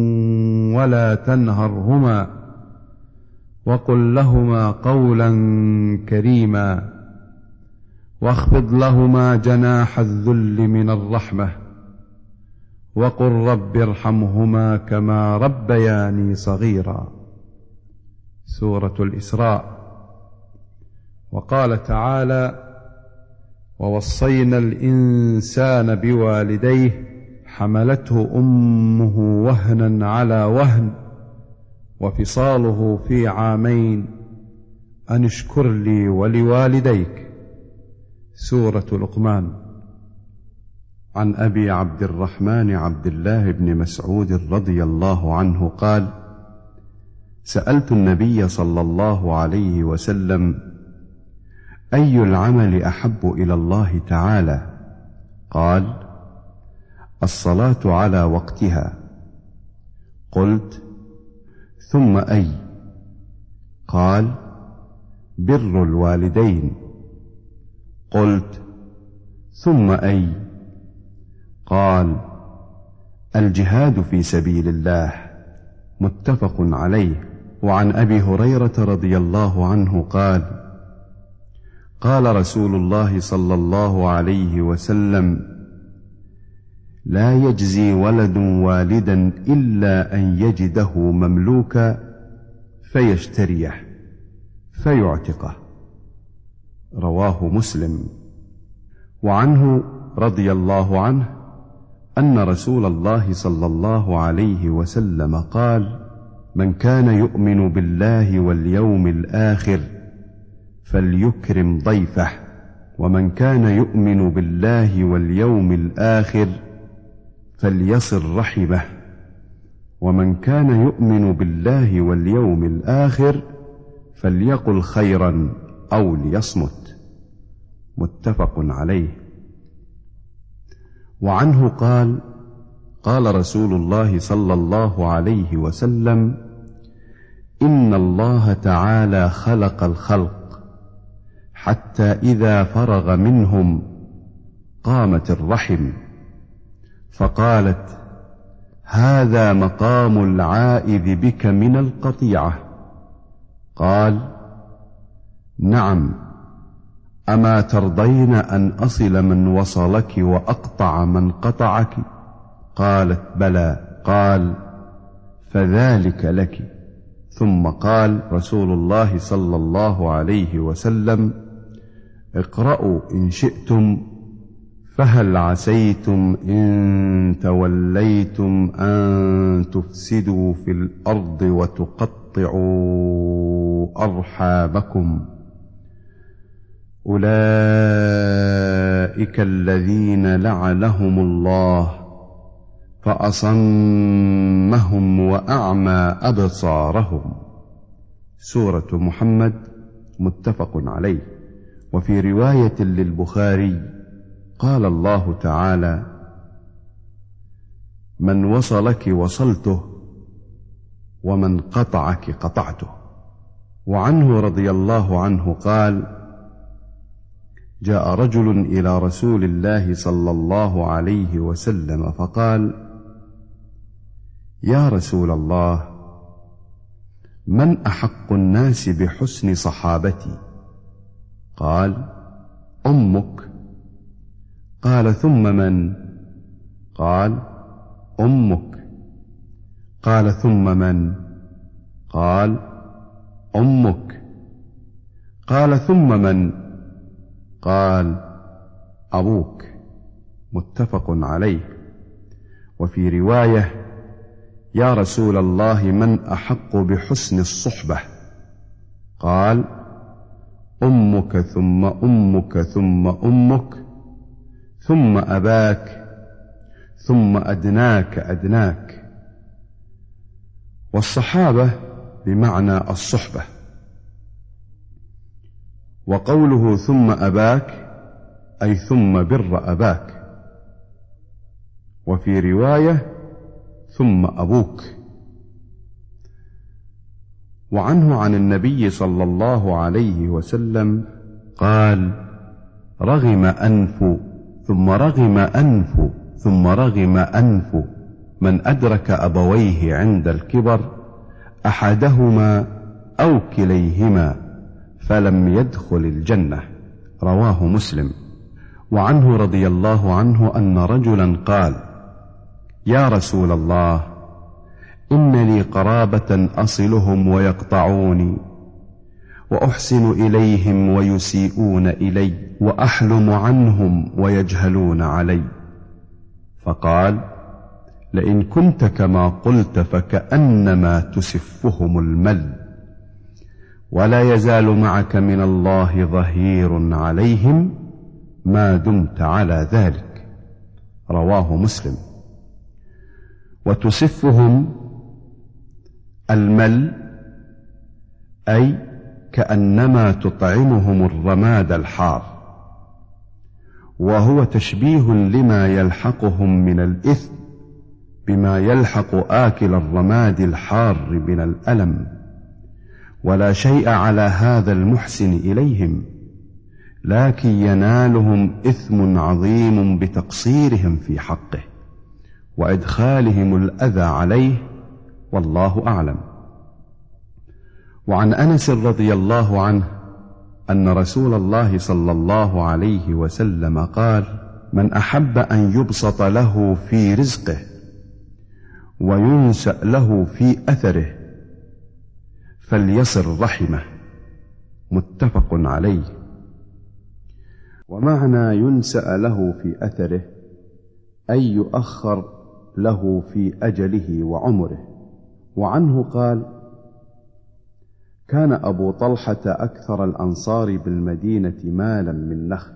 ولا تنهرهما وقل لهما قولا كريما واخفض لهما جناح الذل من الرحمة وقل رب ارحمهما كما ربياني صغيرا. سورة الإسراء. وقال تعالى: ووصينا الإنسان بوالديه حملته أمه وهنا على وهن وفصاله في عامين أن اشكر لي ولوالديك. سورة لقمان. عن أبي عبد الرحمن عبد الله بن مسعود رضي الله عنه قال: سألت النبي صلى الله عليه وسلم: أي العمل أحب إلى الله تعالى؟ قال: الصلاة على وقتها. قلت: ثم أي؟ قال: بر الوالدين. قلت: ثم أي؟ قال: الجهاد في سبيل الله. متفق عليه. وعن أبي هريرة رضي الله عنه قال: قال رسول الله صلى الله عليه وسلم: لا يجزي ولد والدا إلا أن يجده مملوكا فيشتريه فيعتقه. رواه مسلم. وعنه رضي الله عنه أن رسول الله صلى الله عليه وسلم قال: من كان يؤمن بالله واليوم الآخر فليكرم ضيفه، ومن كان يؤمن بالله واليوم الآخر فليصل رحمه، ومن كان يؤمن بالله واليوم الآخر فليقل خيرا أو ليصمت. متفق عليه. وعنه قال: قال رسول الله صلى الله عليه وسلم: إن الله تعالى خلق الخلق حتى إذا فرغ منهم قامت الرحم فقالت: هذا مقام العائذ بك من القطيعة. قال: نعم، أما ترضين أن أصل من وصلك وأقطع من قطعك؟ قالت: بلى. قال: فذلك لك. ثم قال رسول الله صلى الله عليه وسلم: اقرأوا إن شئتم فهل عسيتم إن توليتم أن تفسدوا في الأرض وتقطعوا أرحامكم. أولئك الذين لعنهم الله فأصمهم وأعمى أبصارهم. سورة محمد. متفق عليه. وفي رواية للبخاري قال الله تعالى: من وصلك وصلته ومن قطعك قطعته. وعنه رضي الله عنه قال: جاء رجل إلى رسول الله صلى الله عليه وسلم فقال: يا رسول الله، من أحق الناس بحسن صحابتي؟ قال: أمك. قال: ثم من؟ قال: أمك. قال: ثم من؟ قال: أمك. قال: ثم من؟ قال: أبوك. متفق عليه. وفي رواية: يا رسول الله، من أحق بحسن الصحبة؟ قال: أمك ثم أمك ثم أمك ثم أباك ثم أدناك أدناك. والصحابة بمعنى الصحبة. وقوله ثم أباك أي ثم بر أباك. وفي رواية: ثم أبوك. وعنه عن النبي صلى الله عليه وسلم قال: رغم أنف ثم رغم أنف ثم رغم أنف من أدرك أبويه عند الكبر أحدهما أو كليهما فلم يدخل الجنة. رواه مسلم. وعنه رضي الله عنه أن رجلا قال: يا رسول الله، إن لي قرابة أصلهم ويقطعوني، وأحسن إليهم ويسيئون إلي، وأحلم عنهم ويجهلون علي. فقال: لئن كنت كما قلت فكأنما تسفهم المل، ولا يزال معك من الله ظهير عليهم ما دمت على ذلك. رواه مسلم. وتسفهم المل أي كأنما تطعمهم الرماد الحار، وهو تشبيه لما يلحقهم من الإثم بما يلحق آكل الرماد الحار من الألم، ولا شيء على هذا المحسن إليهم، لكن ينالهم إثم عظيم بتقصيرهم في حقه وإدخالهم الأذى عليه، والله أعلم. وعن أنس رضي الله عنه أن رسول الله صلى الله عليه وسلم قال: من أحب أن يبسط له في رزقه وينسأ له في أثره فليصل رحمه. متفق عليه. ومعنى ينسأ له في أثره أي يؤخر له في أجله وعمره. وعنه قال: كان أبو طلحة أكثر الأنصار بالمدينة مالا من نخل،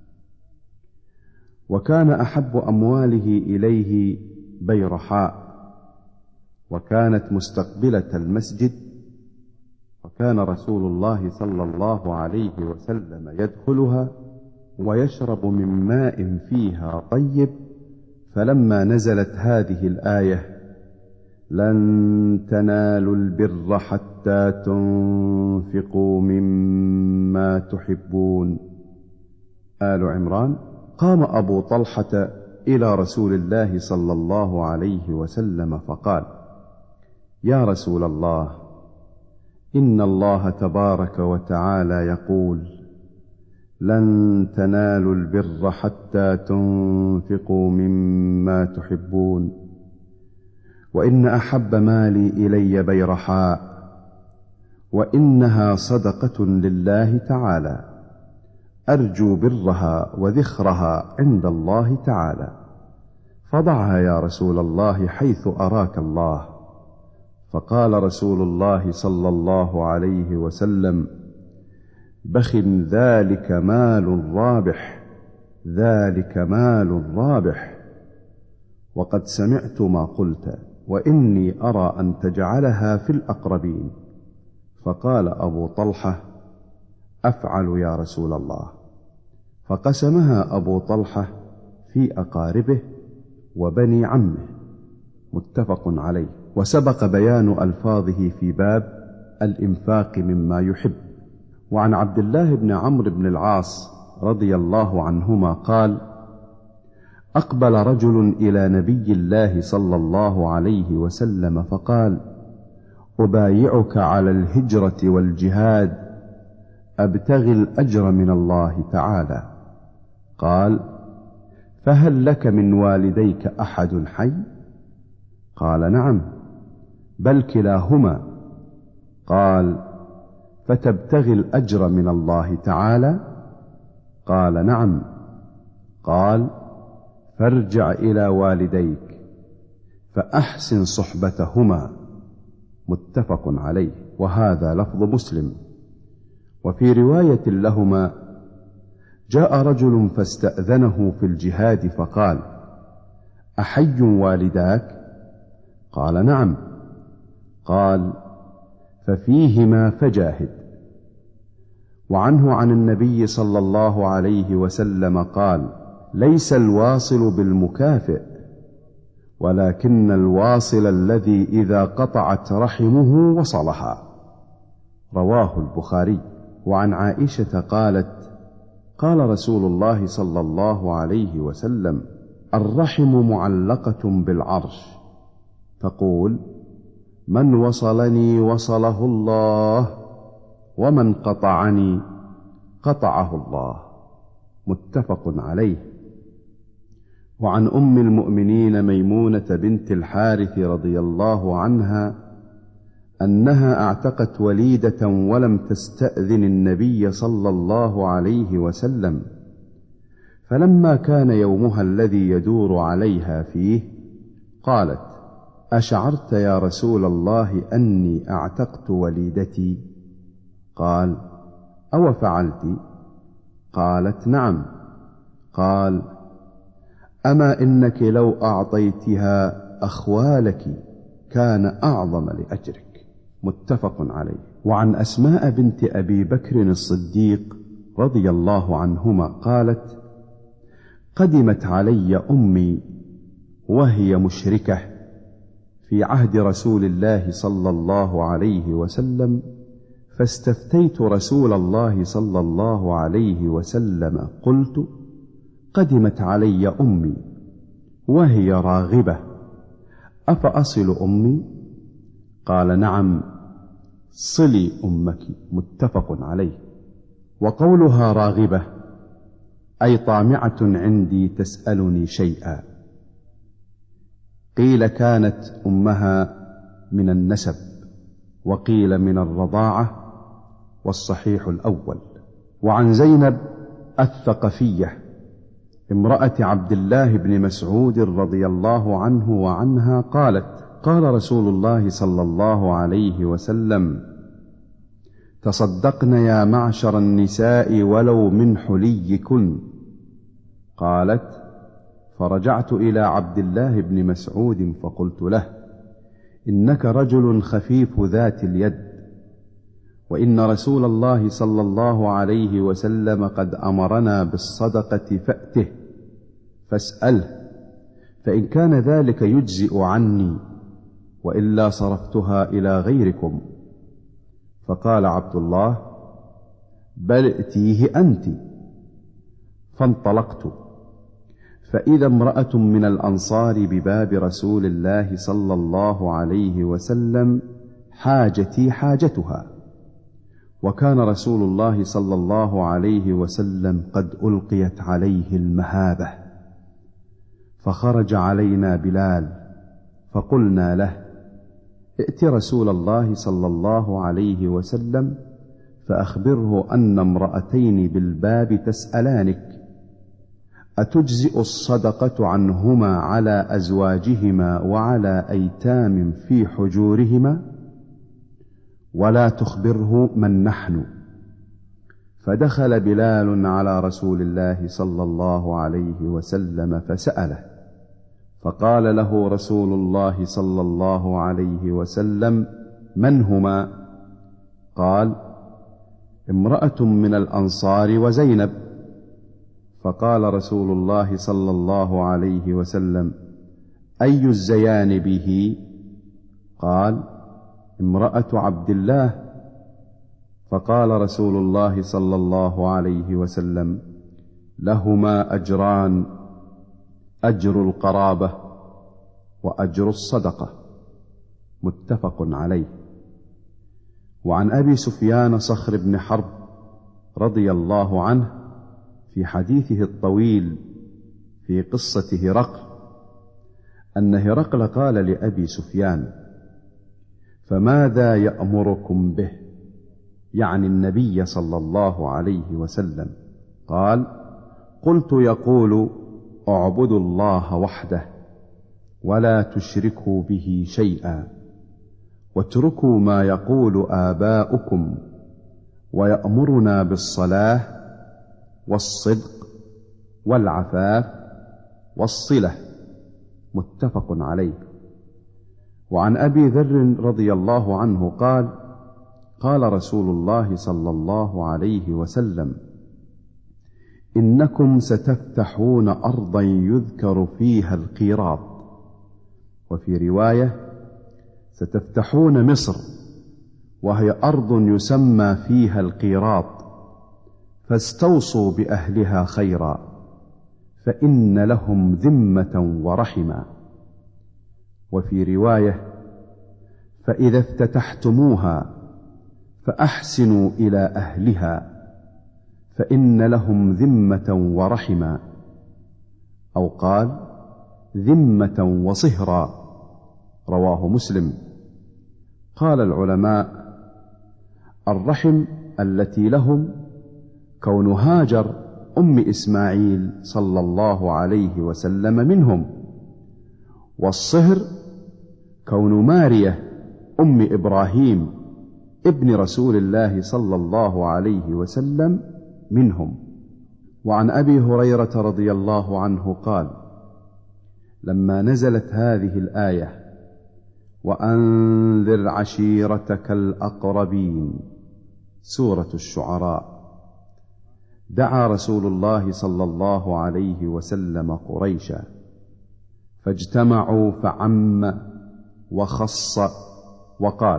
وكان أحب أمواله إليه بيرحاء، وكانت مستقبلة المسجد، وكان رسول الله صلى الله عليه وسلم يدخلها ويشرب من ماء فيها طيب. فلما نزلت هذه الآية: لن تنالوا البر حتى تنفقوا مما تحبون، آل عمران، قام أبو طلحة إلى رسول الله صلى الله عليه وسلم فقال: يا رسول الله، إن الله تبارك وتعالى يقول: لن تنالوا البر حتى تنفقوا مما تحبون، وإن أحب مالي إلي بيرحاء، وإنها صدقة لله تعالى، أرجو برها وذخرها عند الله تعالى، فضعها يا رسول الله حيث أراك الله. فقال رسول الله صلى الله عليه وسلم: بخ، ذلك مال رابح، ذلك مال رابح، وقد سمعت ما قلت، وإني أرى أن تجعلها في الأقربين. فقال أبو طلحة: أفعل يا رسول الله. فقسمها أبو طلحة في أقاربه وبني عمه. متفق عليه. وسبق بيان ألفاظه في باب الإنفاق مما يحب. وعن عبد الله بن عمرو بن العاص رضي الله عنهما قال: أقبل رجل إلى نبي الله صلى الله عليه وسلم فقال: أبايعك على الهجرة والجهاد، أبتغي الأجر من الله تعالى. قال: فهل لك من والديك أحد حي؟ قال: نعم، بل كلاهما. قال: فتبتغي الأجر من الله تعالى؟ قال: نعم. قال: فارجع إلى والديك فأحسن صحبتهما. متفق عليه. وهذا لفظ مسلم. وفي رواية لهما: جاء رجل فاستأذنه في الجهاد فقال: أحي والداك؟ قال: نعم. قال: ففيهما فجاهد. وعنه عن النبي صلى الله عليه وسلم قال: ليس الواصل بالمكافئ، ولكن الواصل الذي إذا قطعت رحمه وصلها. رواه البخاري. وعن عائشة قالت: قال رسول الله صلى الله عليه وسلم: الرحم معلقة بالعرش، تقول: من وصلني وصله الله، ومن قطعني قطعه الله. متفق عليه. وعن أم المؤمنين ميمونة بنت الحارث رضي الله عنها أنها اعتقت وليدة ولم تستأذن النبي صلى الله عليه وسلم، فلما كان يومها الذي يدور عليها فيه قالت: أشعرت يا رسول الله أني اعتقت وليدتي؟ قال: أو فعلت؟ قالت: نعم. قال: أما إنك لو أعطيتها أخوالك كان أعظم لأجرك. متفق عليه. وعن أسماء بنت أبي بكر الصديق رضي الله عنهما قالت: قدمت علي أمي وهي مشركة في عهد رسول الله صلى الله عليه وسلم، فاستفتيت رسول الله صلى الله عليه وسلم قلت: قدمت علي أمي وهي راغبة، أفأصل أمي؟ قال: نعم، صلي أمك. متفق عليه. وقولها راغبة أي طامعة عندي تسألني شيئا. قيل كانت أمها من النسب، وقيل من الرضاعة، والصحيح الأول. وعن زينب الثقفية امرأة عبد الله بن مسعود رضي الله عنه وعنها قالت: قال رسول الله صلى الله عليه وسلم: تصدقن يا معشر النساء ولو من حليكن. قالت: فرجعت إلى عبد الله بن مسعود فقلت له: إنك رجل خفيف ذات اليد، وإن رسول الله صلى الله عليه وسلم قد أمرنا بالصدقة فأته فاسأله، فإن كان ذلك يجزئ عني، وإلا صرفتها إلى غيركم. فقال عبد الله: بل ائتيه أنت. فانطلقت، فإذا امرأة من الأنصار بباب رسول الله صلى الله عليه وسلم حاجتي حاجتها، وكان رسول الله صلى الله عليه وسلم قد ألقيت عليه المهابة، فخرج علينا بلال فقلنا له: ائت رسول الله صلى الله عليه وسلم فأخبره أن امرأتين بالباب تسألانك، أتجزئ الصدقة عنهما على أزواجهما وعلى أيتام في حجورهما؟ ولا تخبره من نحن. فدخل بلال على رسول الله صلى الله عليه وسلم فسأله، فقال له رسول الله صلى الله عليه وسلم: من هما؟ قال: امرأة من الأنصار وزينب. فقال رسول الله صلى الله عليه وسلم: أي الزيان به؟ قال: امرأة عبد الله. فقال رسول الله صلى الله عليه وسلم: لهما أجران، أجر القرابة وأجر الصدقة. متفق عليه. وعن أبي سفيان صخر بن حرب رضي الله عنه في حديثه الطويل في قصة هرقل أن هرقل قال لأبي سفيان: فماذا يأمركم به؟ يعني النبي صلى الله عليه وسلم. قال: قلت: يقول: اعبدوا الله وحده ولا تشركوا به شيئا، واتركوا ما يقول آباؤكم، ويأمرنا بالصلاة والصدق والعفاف والصلة. متفق عليه. وعن أبي ذر رضي الله عنه قال: قال رسول الله صلى الله عليه وسلم: إنكم ستفتحون أرضا يذكر فيها القيراط. وفي رواية: ستفتحون مصر، وهي أرض يسمى فيها القيراط، فاستوصوا بأهلها خيرا، فإن لهم ذمة ورحما. وفي رواية: فإذا افتتحتموها فأحسنوا إلى أهلها، فإن لهم ذمة ورحما، أو قال: ذمة وصهرا. رواه مسلم. قال العلماء: الرحم التي لهم كون هاجر أم إسماعيل صلى الله عليه وسلم منهم، والصهر كون مارية أم إبراهيم ابن رسول الله صلى الله عليه وسلم منهم. وعن أبي هريرة رضي الله عنه قال: لما نزلت هذه الآية: وأنذر عشيرتك الأقربين، سورة الشعراء، دعا رسول الله صلى الله عليه وسلم قريشا، فاجتمعوا فعم وخص وقال: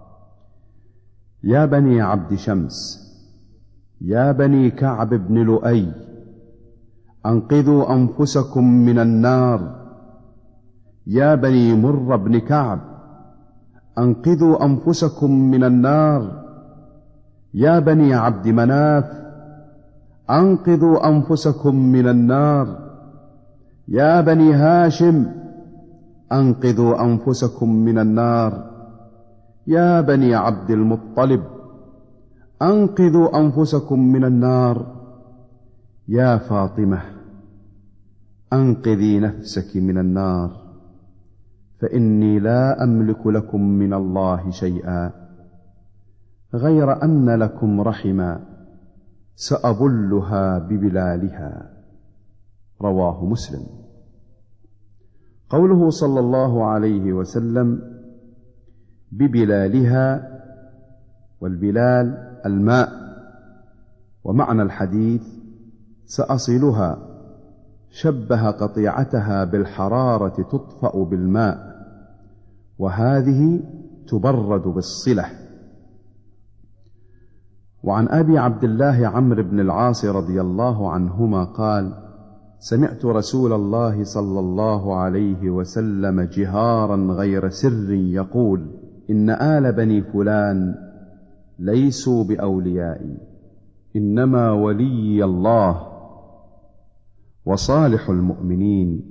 يا بني عبد شمس، يا بني كعب بن لؤي، أنقذوا أنفسكم من النار. يا بني مر بن كعب، أنقذوا أنفسكم من النار. يا بني عبد مناف، أنقذوا أنفسكم من النار. يا بني هاشم، أنقذوا أنفسكم من النار. يا بني عبد المطلب، أنقذوا أنفسكم من النار. يا فاطمة، أنقذي نفسك من النار، فإني لا أملك لكم من الله شيئا، غير أن لكم رحما سأبلها ببلالها. رواه مسلم. قوله صلى الله عليه وسلم ببلالها، والبلال الماء، ومعنى الحديث سأصلها، شبه قطيعتها بالحرارة تطفأ بالماء، وهذه تبرد بالصلة. وعن أبي عبد الله عمرو بن العاص رضي الله عنهما قال: سمعت رسول الله صلى الله عليه وسلم جهارا غير سر يقول: إن آل بني فلان ليسوا بأوليائي، إنما ولي الله وصالح المؤمنين،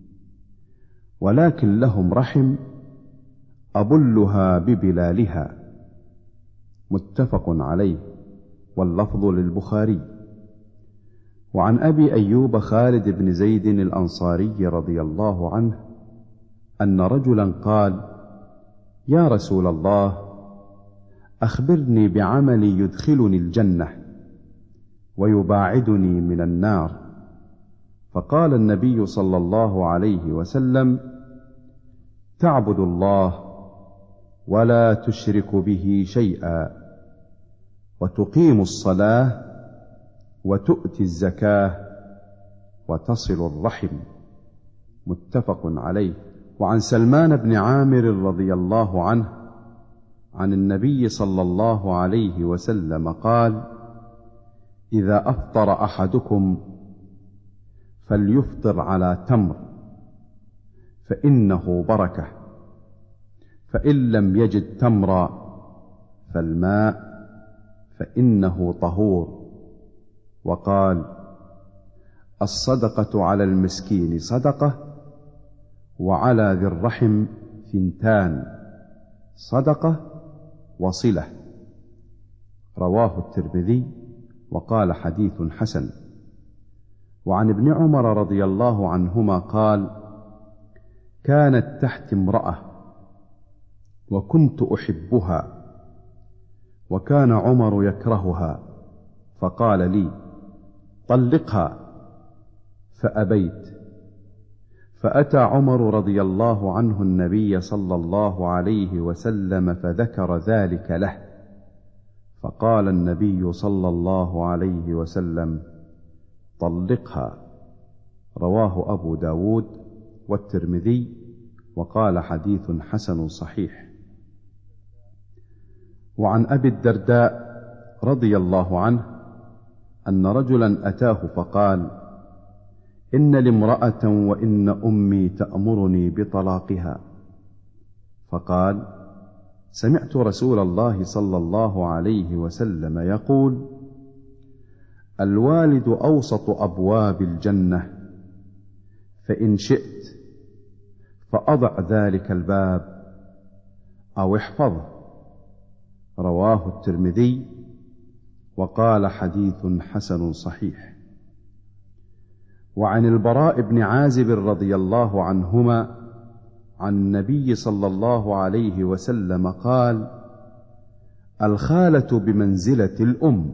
ولكن لهم رحم أبلها ببلالها. متفق عليه، واللفظ للبخاري. وعن أبي أيوب خالد بن زيد الأنصاري رضي الله عنه أن رجلا قال: يا رسول الله، أخبرني بعمل يدخلني الجنة ويباعدني من النار. فقال النبي صلى الله عليه وسلم: تعبد الله ولا تشرك به شيئا، وتقيم الصلاة، وتؤتي الزكاة، وتصل الرحم. متفق عليه. وعن سلمان بن عامر رضي الله عنه عن النبي صلى الله عليه وسلم قال: إذا أفطر أحدكم فليفطر على تمر، فإنه بركة، فإن لم يجد تمرا فالماء، فإنه طهور. وقال: الصدقة على المسكين صدقة، وعلى ذي الرحم 2 صدقة وصلة. رواه الترمذي وقال حديث حسن. وعن ابن عمر رضي الله عنهما قال: كانت تحت امرأة وكنت أحبها، وكان عمر يكرهها، فقال لي: طلقها، فأبيت. فأتى عمر رضي الله عنه النبي صلى الله عليه وسلم فذكر ذلك له، فقال النبي صلى الله عليه وسلم: طلقها. رواه أبو داود والترمذي وقال حديث حسن صحيح. وعن أبي الدرداء رضي الله عنه أن رجلا أتاه فقال: إن لي امرأة وإن أمي تأمرني بطلاقها. فقال: سمعت رسول الله صلى الله عليه وسلم يقول: الوالد أوسط أبواب الجنة، فإن شئت فأضع ذلك الباب أو احفظه. رواه الترمذي وقال حديث حسن صحيح. وعن البراء بن عازب رضي الله عنهما عن النبي صلى الله عليه وسلم قال: الخالة بمنزلة الأم.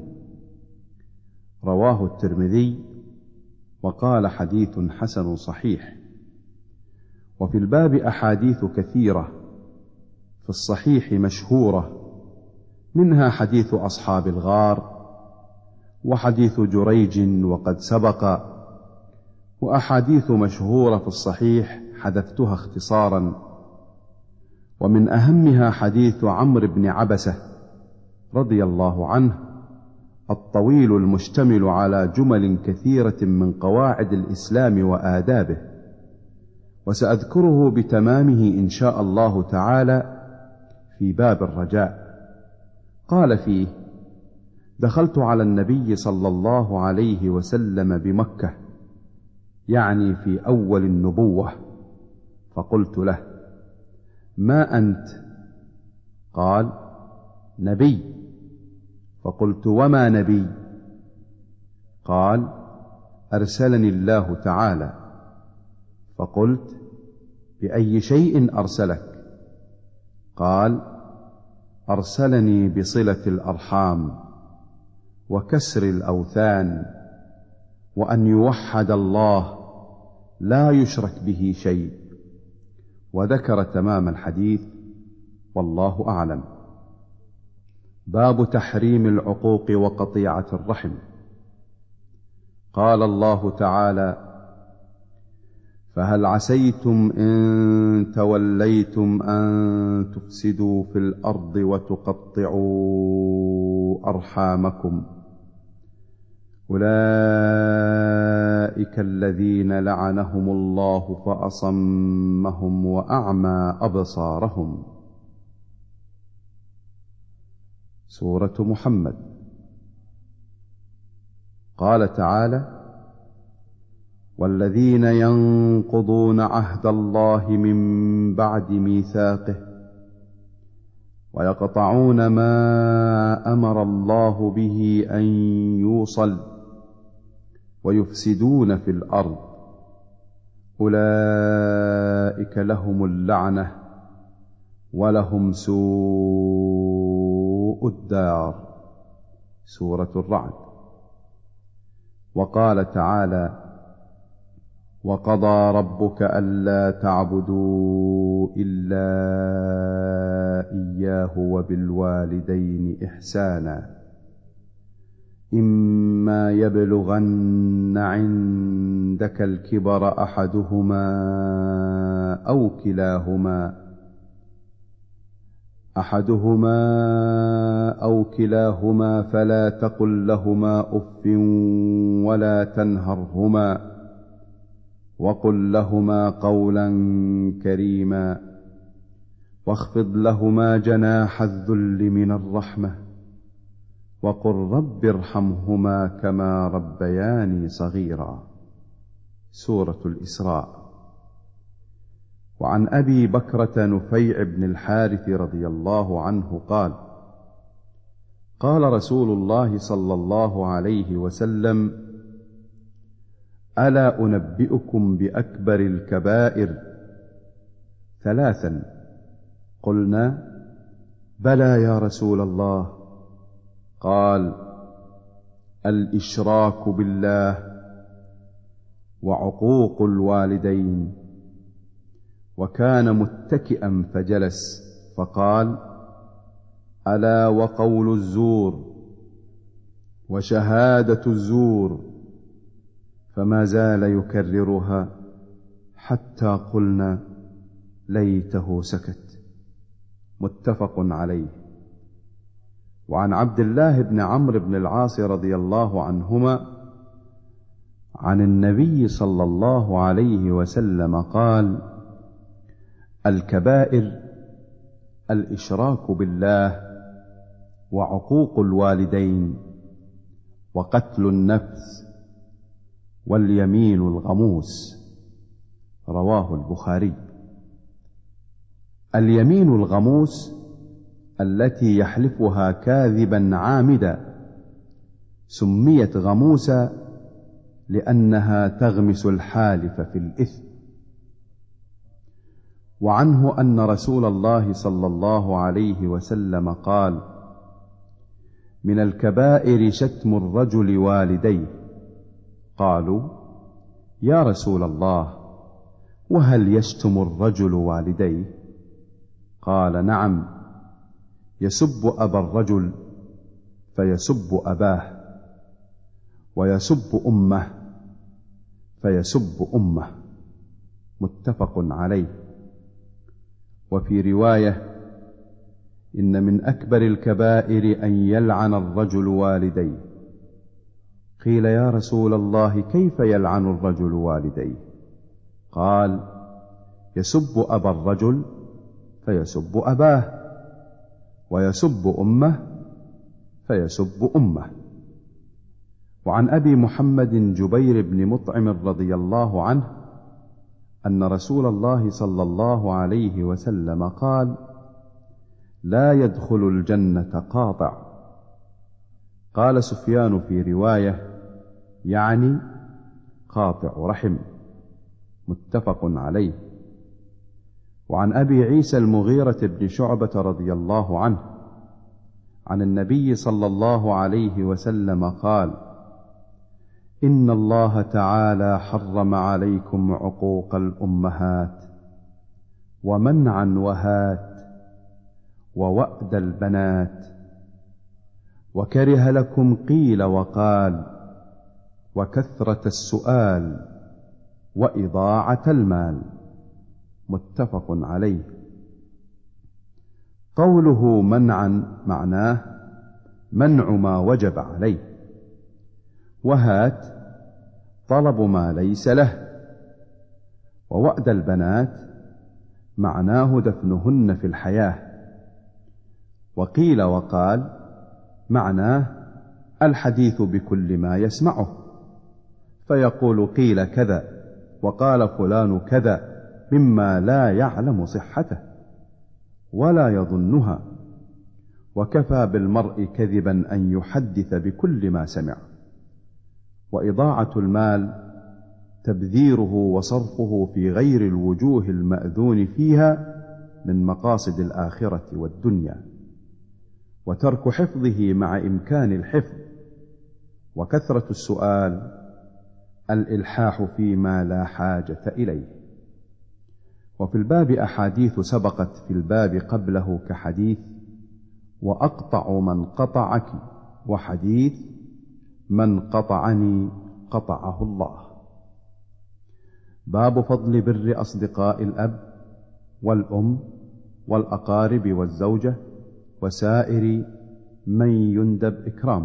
رواه الترمذي وقال حديث حسن صحيح. وفي الباب أحاديث كثيرة في الصحيح مشهورة، منها حديث أصحاب الغار، وحديث جريج وقد سبق، وأحاديث مشهورة في الصحيح حدثتها اختصارا. ومن أهمها حديث عمرو بن عبسة رضي الله عنه الطويل المشتمل على جمل كثيرة من قواعد الإسلام وآدابه، وسأذكره بتمامه إن شاء الله تعالى في باب الرجاء. قال فيه: دخلت على النبي صلى الله عليه وسلم بمكة، يعني في أول النبوة، فقلت له: ما أنت؟ قال: نبي. فقلت: وما نبي؟ قال: أرسلني الله تعالى. فقلت: بأي شيء أرسلك؟ قال: أرسلني بصلة الأرحام وكسر الأوثان، وأن يوحد الله لا يشرك به شيء. وذكر تمام الحديث، والله أعلم. باب تحريم العقوق وقطيعة الرحم. قال الله تعالى: فهل عسيتم إن توليتم أن تفسدوا في الأرض وتقطعوا أرحامكم، أولئك الذين لعنهم الله فأصمهم وأعمى أبصارهم. سورة محمد. قال تعالى: والذين ينقضون عهد الله من بعد ميثاقه ويقطعون ما أمر الله به أن يوصل ويفسدون في الأرض، أولئك لهم اللعنة ولهم سوء الدار. سورة الرعد. وقال تعالى: وقضى ربك ألا تعبدوا إلا إياه وبالوالدين إحسانا، إما يبلغن عندك الكبر أحدهما أو كلاهما فلا تقل لهما أف ولا تنهرهما، وقل لهما قولا كريما، واخفض لهما جناح الذل من الرحمة، وقل رب ارحمهما كما ربياني صغيرا. سورة الإسراء. وعن أبي بكرة نفيع بن الحارث رضي الله عنه قال: قال رسول الله صلى الله عليه وسلم: ألا أنبئكم بأكبر الكبائر؟ ثلاثا. قلنا: بلى يا رسول الله. قال: الإشراك بالله، وعقوق الوالدين. وكان متكئا فجلس فقال: ألا وقول الزور وشهادة الزور. فما زال يكررها حتى قلنا: ليته سكت. متفق عليه. وعن عبد الله بن عمرو بن العاص رضي الله عنهما عن النبي صلى الله عليه وسلم قال: الكبائر الإشراك بالله، وعقوق الوالدين، وقتل النفس، واليمين الغموس. رواه البخاري. اليمين الغموس التي يحلفها كاذبا عامدا سميت غموسا لأنها تغمس الحالف في الإثم. وعنه أن رسول الله صلى الله عليه وسلم قال: من الكبائر شتم الرجل والديه. قالوا: يا رسول الله، وهل يشتم الرجل والديه؟ قال: نعم، يسب أبا الرجل فيسب أباه، ويسب أمه فيسب أمه. متفق عليه. وفي رواية: إن من أكبر الكبائر أن يلعن الرجل والديه. قيل: يا رسول الله، كيف يلعن الرجل والديه؟ قال: يسب أبا الرجل فيسب أباه، ويسب أمه فيسب أمه. وعن أبي محمد جبير بن مطعم رضي الله عنه أن رسول الله صلى الله عليه وسلم قال: لا يدخل الجنة قاطع. قال سفيان في رواية: يعني قاطع رحم. متفق عليه. وعن أبي عيسى المغيرة بن شعبة رضي الله عنه عن النبي صلى الله عليه وسلم قال: إن الله تعالى حرم عليكم عقوق الأمهات، ومنعا وهات، ووأد البنات، وكره لكم قيل وقال، وكثرة السؤال، وإضاعة المال. متفق عليه. قوله منعا معناه منع ما وجب عليه، وهات طلب ما ليس له، ووأد البنات معناه دفنهن في الحياة، وقيل وقال معناه الحديث بكل ما يسمعه، فيقول قيل كذا وقال فلان كذا مما لا يعلم صحته ولا يظنها، وكفى بالمرء كذبا أن يحدث بكل ما سمع. وإضاعة المال تبذيره وصرفه في غير الوجوه المأذون فيها من مقاصد الآخرة والدنيا، وترك حفظه مع إمكان الحفظ، وكثرة السؤال الإلحاح فيما لا حاجة إليه. وفي الباب أحاديث سبقت في الباب قبله كحديث وأقطع من قطعك، وحديث من قطعني قطعه الله. باب فضل بر أصدقاء الأب والأم والأقارب والزوجة وسائر من يندب إكرامه.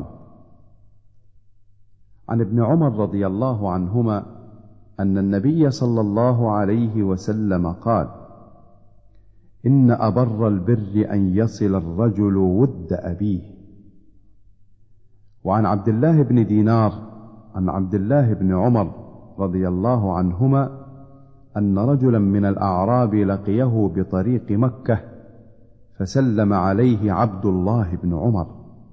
عن ابن عمر رضي الله عنهما أن النبي صلى الله عليه وسلم قال: إن أبر البر أن يصل الرجل ود أبيه. وعن عبد الله بن دينار عن عبد الله بن عمر رضي الله عنهما أن رجلا من الأعراب لقيه بطريق مكة، فسلم عليه عبد الله بن عمر،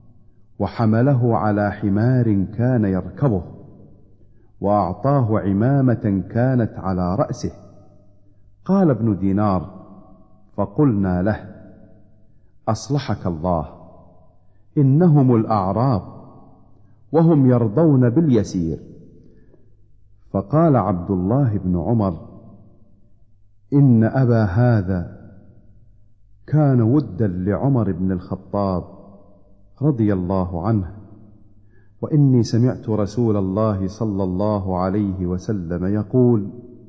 وحمله على حمار كان يركبه، وأعطاه عمامة كانت على رأسه. قال ابن دينار: فقلنا له: أصلحك الله، إنهم الأعراب وهم يرضون باليسير. فقال عبد الله بن عمر: إن أبا هذا كان ودا لعمر بن الخطاب رضي الله عنه، وإني سمعت رسول الله صلى الله عليه وسلم يقول: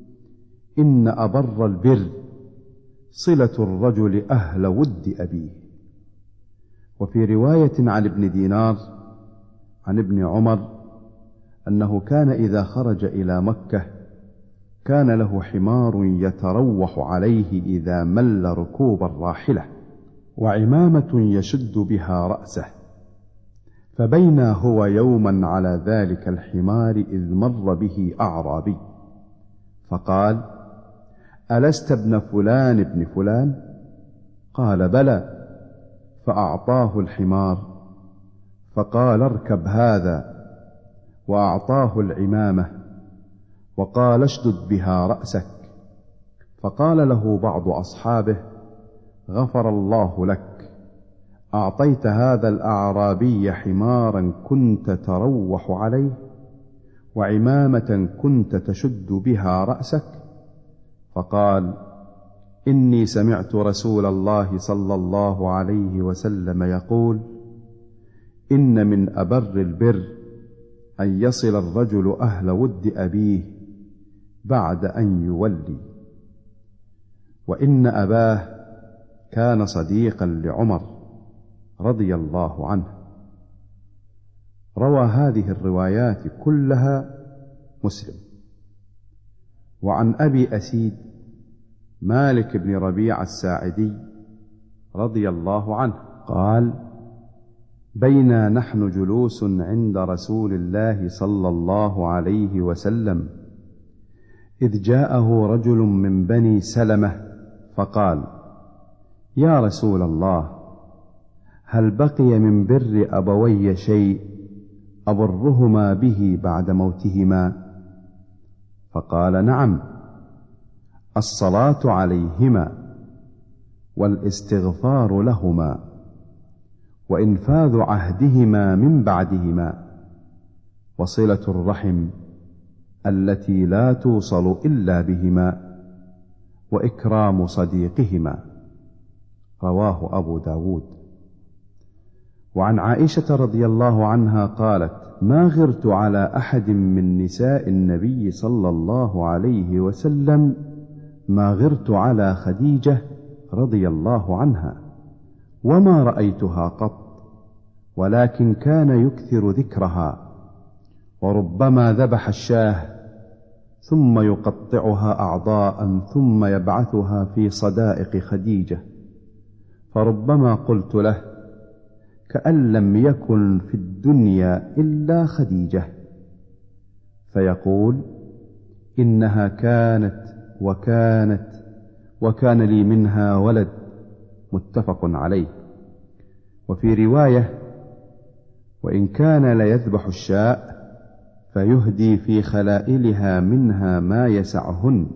إن أبر البر صلة الرجل أهل ود أبيه. وفي رواية عن ابن دينار عن ابن عمر أنه كان إذا خرج إلى مكة كان له حمار يتروح عليه إذا مل ركوب الراحلة، وعمامة يشد بها رأسه. فبينا هو يوما على ذلك الحمار إذ مر به أعرابي فقال: ألست ابن فلان ابن فلان؟ قال: بلى. فأعطاه الحمار، فقال: اركب هذا، وأعطاه العمامة، وقال: اشدد بها رأسك. فقال له بعض أصحابه: غفر الله لك، أعطيت هذا الأعرابي حمارا كنت تروح عليه، وعمامة كنت تشد بها رأسك. فقال: إني سمعت رسول الله صلى الله عليه وسلم يقول: إن من أبر البر أن يصل الرجل أهل ود أبيه بعد أن يولي. وإن أباه كان صديقا لعمر رضي الله عنه. روى هذه الروايات كلها مسلم. وعن أبي أسيد مالك بن ربيع الساعدي رضي الله عنه قال: بينا نحن جلوس عند رسول الله صلى الله عليه وسلم إذ جاءه رجل من بني سلمة فقال: يا رسول الله، هل بقي من بر أبوي شيء أبرهما به بعد موتهما؟ فقال: نعم، الصلاة عليهما، والاستغفار لهما، وإنفاذ عهدهما من بعدهما، وصلة الرحم التي لا توصل إلا بهما، وإكرام صديقهما. رواه أبو داود. وعن عائشة رضي الله عنها قالت: ما غرت على أحد من نساء النبي صلى الله عليه وسلم ما غرت على خديجة رضي الله عنها، وما رأيتها قط، ولكن كان يكثر ذكرها، وربما ذبح الشاه ثم يقطعها أعضاء ثم يبعثها في صدائق خديجة، فربما قلت له: كأن لم يكن في الدنيا إلا خديجة، فيقول: إنها كانت وكان لي منها ولد. متفق عليه. وفي رواية: وإن كان ليذبح الشاء فيهدي في خلائلها منها ما يسعهن.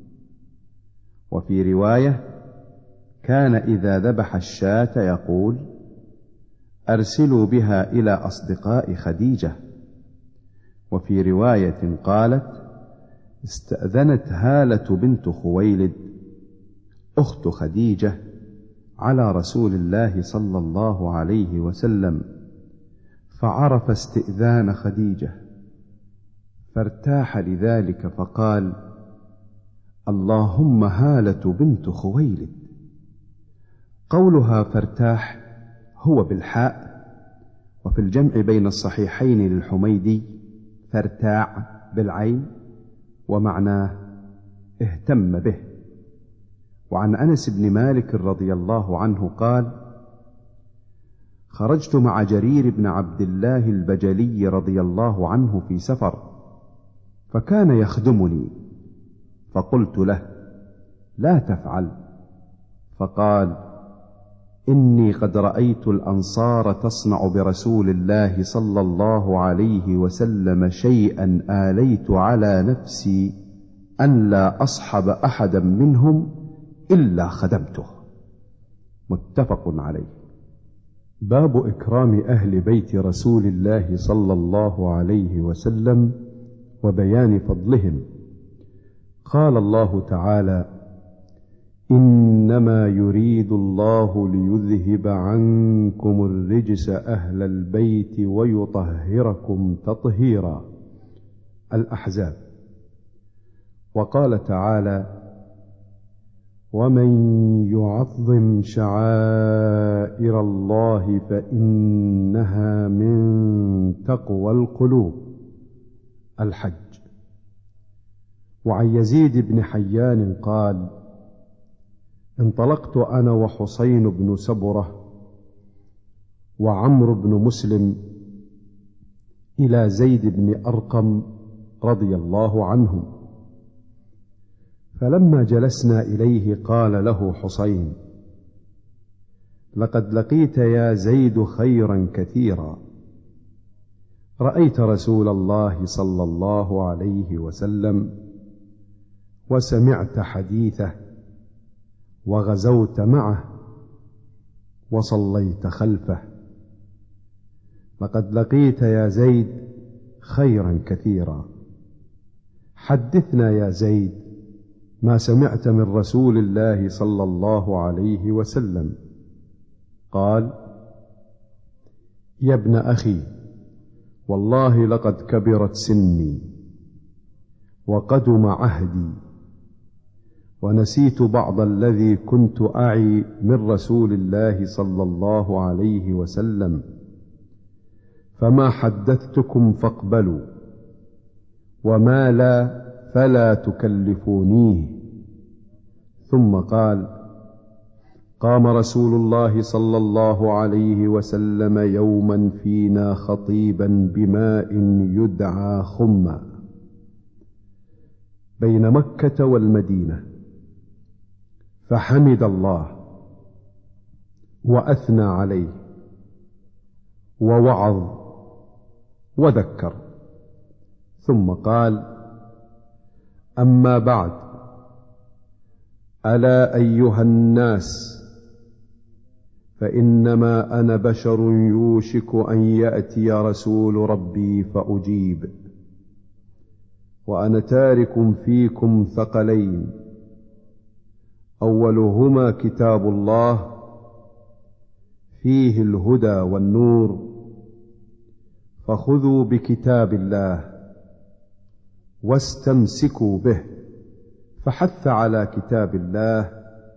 وفي رواية: كان إذا ذبح الشاة يقول: أرسلوا بها إلى أصدقاء خديجة. وفي رواية قالت: استأذنت هالة بنت خويلد أخت خديجة على رسول الله صلى الله عليه وسلم، فعرف استئذان خديجة فارتاح لذلك، فقال: اللهم هالة بنت خويلد. قولها فارتاح هو بالحاء، وفي الجمع بين الصحيحين للحميدي فارتاع بالعين، ومعناه اهتم به. وعن أنس بن مالك رضي الله عنه قال: خرجت مع جرير بن عبد الله البجلي رضي الله عنه في سفر، فكان يخدمني، فقلت له: لا تفعل. فقال: إني قد رأيت الأنصار تصنع برسول الله صلى الله عليه وسلم شيئا آليت على نفسي أن لا أصحب أحدا منهم إلا خدمته. متفق عليه. باب إكرام أهل بيت رسول الله صلى الله عليه وسلم وبيان فضلهم. قال الله تعالى: إنما يريد الله ليذهب عنكم الرجس أهل البيت ويطهركم تطهيرا. الأحزاب. وقال تعالى: ومن يعظم شعائر الله فإنها من تقوى القلوب. الحج. وعن يزيد بن حيان قال: انطلقت أنا وحسين بن سبرة وعمرو بن مسلم إلى زيد بن أرقم رضي الله عنهم، فلما جلسنا إليه قال له حسين: لقد لقيت يا زيد خيرا كثيرا، رأيت رسول الله صلى الله عليه وسلم وسمعت حديثه وغزوت معه وصليت خلفه. لقد لقيت يا زيد خيرا كثيرا، حدثنا يا زيد ما سمعت من رسول الله صلى الله عليه وسلم. قال: يا ابن أخي، والله لقد كبرت سني وقدم عهدي، ونسيت بعض الذي كنت أعي من رسول الله صلى الله عليه وسلم، فما حدثتكم فاقبلوا، وما لا فلا تكلفونيه. ثم قال: قام رسول الله صلى الله عليه وسلم يوما فينا خطيبا بماء يدعى خما بين مكة والمدينة، فحمد الله وأثنى عليه ووعظ وذكر، ثم قال: أما بعد، ألا أيها الناس، فإنما أنا بشر يوشك أن يأتي رسول ربي فأجيب، وأنا تارك فيكم ثقلين، أولهما كتاب الله فيه الهدى والنور، فخذوا بكتاب الله واستمسكوا به. فحث على كتاب الله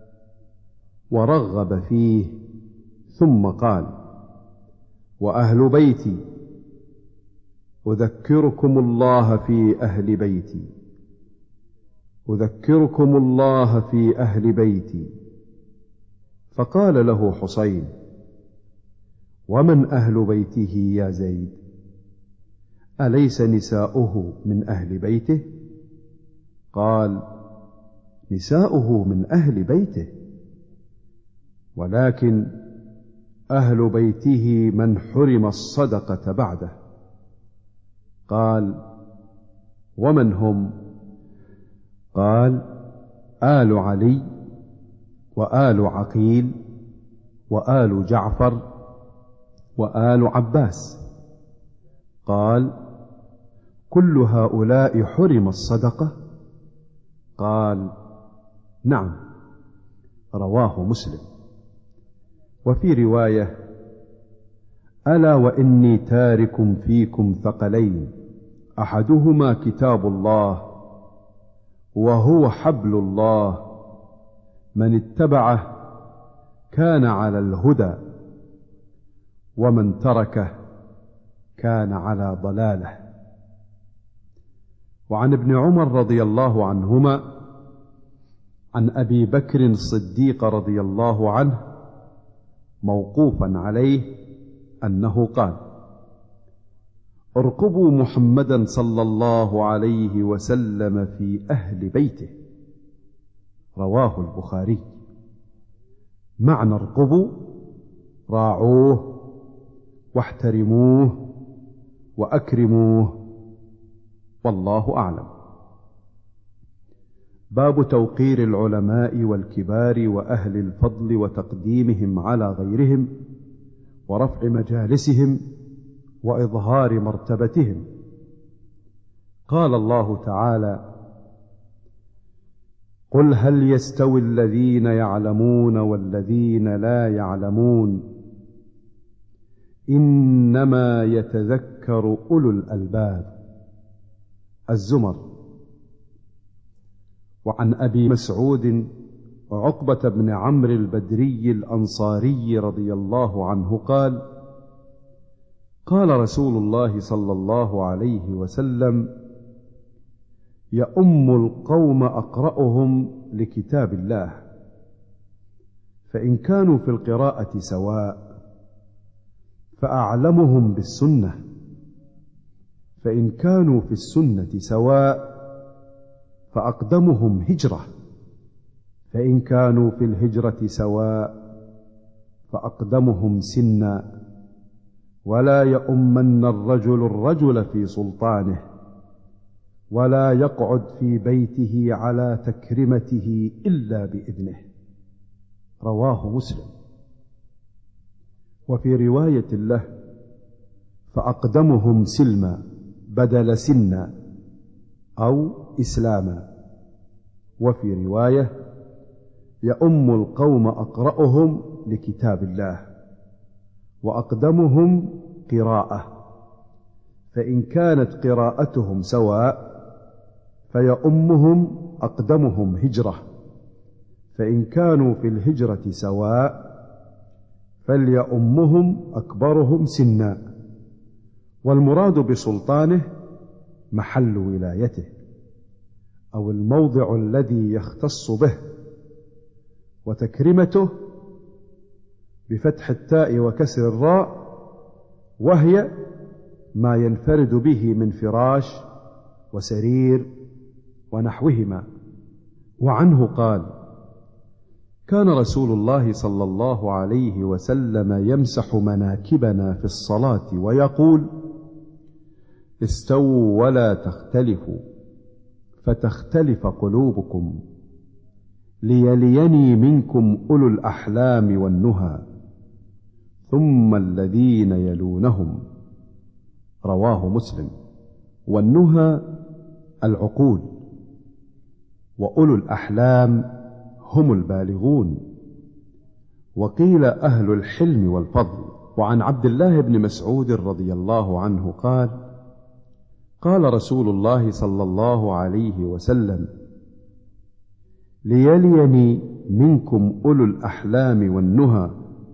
ورغب فيه، ثم قال: وأهل بيتي، أذكركم الله في أهل بيتي، أذكركم الله في أهل بيتي. فقال له حسين: ومن أهل بيته يا زيد؟ أليس نساؤه من أهل بيته؟ قال: نساؤه من أهل بيته، ولكن أهل بيته من حرم الصدقة بعده. قال: ومن هم؟ قال: آل علي وآل عقيل وآل جعفر وآل عباس. قال: كل هؤلاء حرم الصدقة؟ قال: نعم. رواه مسلم. وفي رواية: ألا وإني تارك فيكم ثقلين، أحدهما كتاب الله وهو حبل الله، من اتبعه كان على الهدى، ومن تركه كان على ضلاله. وعن ابن عمر رضي الله عنهما عن أبي بكر الصديق رضي الله عنه موقوفا عليه أنه قال: ارقبوا محمدا صلى الله عليه وسلم في أهل بيته، رواه البخاري. معنى ارقبوا: راعوه واحترموه وأكرموه، والله أعلم. باب توقير العلماء والكبار وأهل الفضل وتقديمهم على غيرهم ورفع مجالسهم وإظهار مرتبتهم. قال الله تعالى: قل هل يستوي الذين يعلمون والذين لا يعلمون إنما يتذكر أولو الألباب. الزمر. وعن أبي مسعود عقبة بن عمرو البدري الأنصاري رضي الله عنه قال: قال رسول الله صلى الله عليه وسلم: يؤم القوم أقرأهم لكتاب الله، فإن كانوا في القراءة سواء فأعلمهم بالسنة، فإن كانوا في السنة سواء فأقدمهم هجرة، فإن كانوا في الهجرة سواء فأقدمهم سنا، ولا يؤمن الرجل في سلطانه، ولا يقعد في بيته على تكرمته إلا بإذنه. رواه مسلم. وفي رواية له: فأقدمهم سلما بدل سنا أو إسلاما. وفي رواية: يؤم القوم أقرأهم لكتاب الله، وأقدمهم قراءة، فإن كانت قراءتهم سواء فيؤمهم أقدمهم هجرة، فإن كانوا في الهجرة سواء فليؤمهم أكبرهم سنا. والمراد بسلطانه محل ولايته أو الموضع الذي يختص به، وتكرمته بفتح التاء وكسر الراء، وهي ما ينفرد به من فراش وسرير ونحوهما. وعنه قال: كان رسول الله صلى الله عليه وسلم يمسح مناكبنا في الصلاة ويقول: استووا ولا تختلفوا فتختلف قلوبكم، ليليني منكم أولو الأحلام والنهى، ثم الذين يلونهم. رواه مسلم. والنهى العقول، وأولو الأحلام هم البالغون، وقيل أهل الحلم والفضل. وعن عبد الله بن مسعود رضي الله عنه قال: قال رسول الله صلى الله عليه وسلم: ليليني منكم أولو الأحلام والنهى،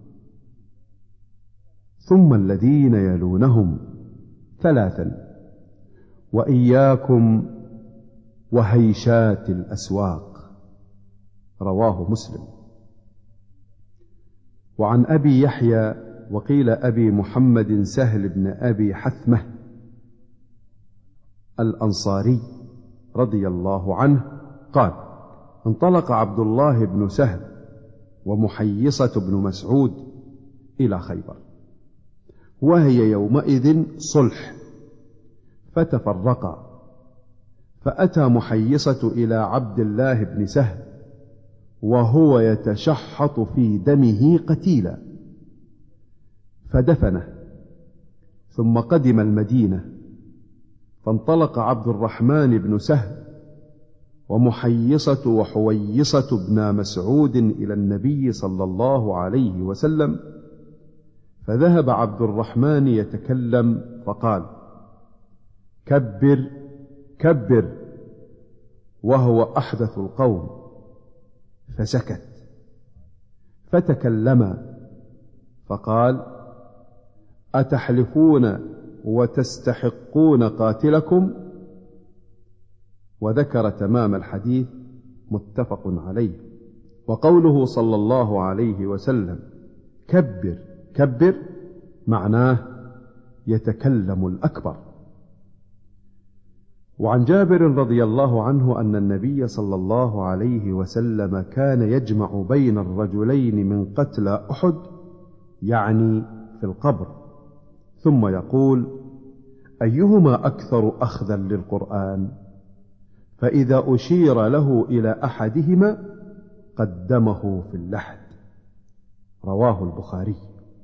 ثم الذين يلونهم، ثلاثا، وإياكم وهيشات الأسواق. رواه مسلم. وعن أبي يحيى وقيل أبي محمد سهل بن أبي حثمة الأنصاري رضي الله عنه قال: انطلق عبد الله بن سهل ومحيصة بن مسعود إلى خيبر، وهي يومئذ صلح، فتفرقا، فأتى محيصة إلى عبد الله بن سهل وهو يتشحط في دمه قتيلا، فدفنه، ثم قدم المدينة، فانطلق عبد الرحمن بن سهل ومحيصة وحويصة بن مسعود إلى النبي صلى الله عليه وسلم، فذهب عبد الرحمن يتكلم فقال: كبر كبر، وهو أحدث القوم، فسكت. فتكلم فقال: أتحلفون وتستحقون قاتلكم؟ وذكر تمام الحديث، متفق عليه. وقوله صلى الله عليه وسلم: كبر كبر، معناه يتكلم الأكبر. وعن جابر رضي الله عنه أن النبي صلى الله عليه وسلم كان يجمع بين الرجلين من قتلى أحد، يعني في القبر، ثم يقول: أيهما أكثر أخذا للقرآن؟ فإذا أشير له إلى أحدهما قدمه في اللحد. رواه البخاري.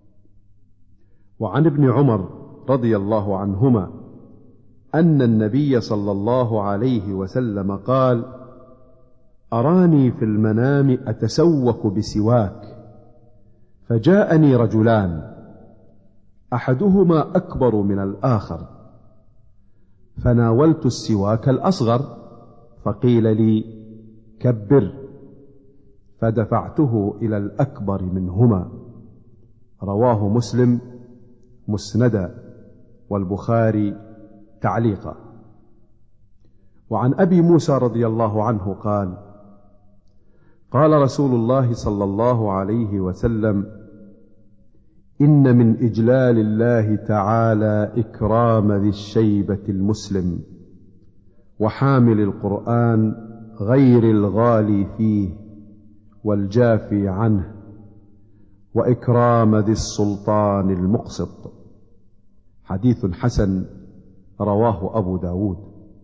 وعن ابن عمر رضي الله عنهما أن النبي صلى الله عليه وسلم قال: أراني في المنام أتسوك بسواك، فجاءني رجلان أحدهما أكبر من الآخر، فناولت السواك الأصغر، فقيل لي: كبر، فدفعته إلى الأكبر منهما. رواه مسلم مسندا، والبخاري تعليقا. وعن أبي موسى رضي الله عنه قال: قال رسول الله صلى الله عليه وسلم: إن من إجلال الله تعالى إكرام ذي الشيبة المسلم، وحامل القرآن غير الغالي فيه والجافي عنه، وإكرام ذي السلطان المقسط. حديث حسن، رواه أبو داود.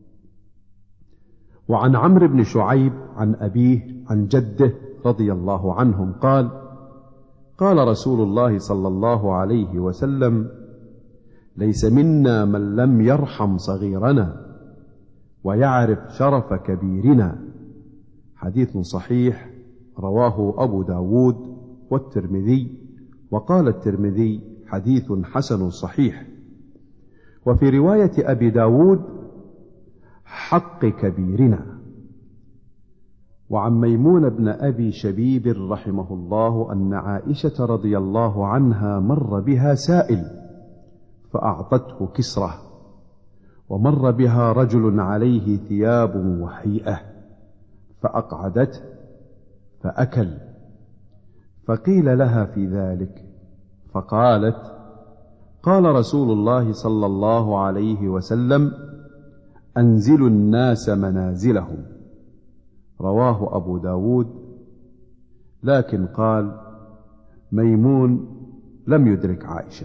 وعن عمرو بن شعيب عن أبيه عن جده رضي الله عنهم قال: قال رسول الله صلى الله عليه وسلم: ليس منا من لم يرحم صغيرنا ويعرف شرف كبيرنا. حديث صحيح، رواه أبو داود والترمذي، وقال الترمذي: حديث حسن صحيح. وفي رواية أبي داود: حق كبيرنا. وعن ميمون بن أبي شبيب رحمه الله أن عائشة رضي الله عنها مر بها سائل فأعطته كسرة، ومر بها رجل عليه ثياب وهيئة فأقعدته فأكل، فقيل لها في ذلك فقالت: قال رسول الله صلى الله عليه وسلم: أنزلوا الناس منازلهم. رواه أبو داود، لكن قال: ميمون لم يدرك عائشة.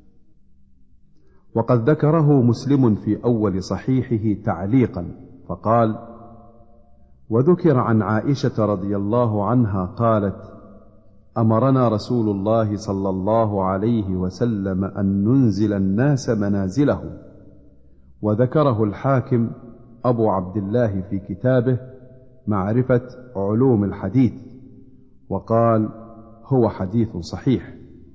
وقد ذكره مسلم في أول صحيحه تعليقا فقال: وذكر عن عائشة رضي الله عنها قالت: أمرنا رسول الله صلى الله عليه وسلم أن ننزل الناس منازلهم. وذكره الحاكم أبو عبد الله في كتابه معرفة علوم الحديث، وقال: هو حديث صحيح.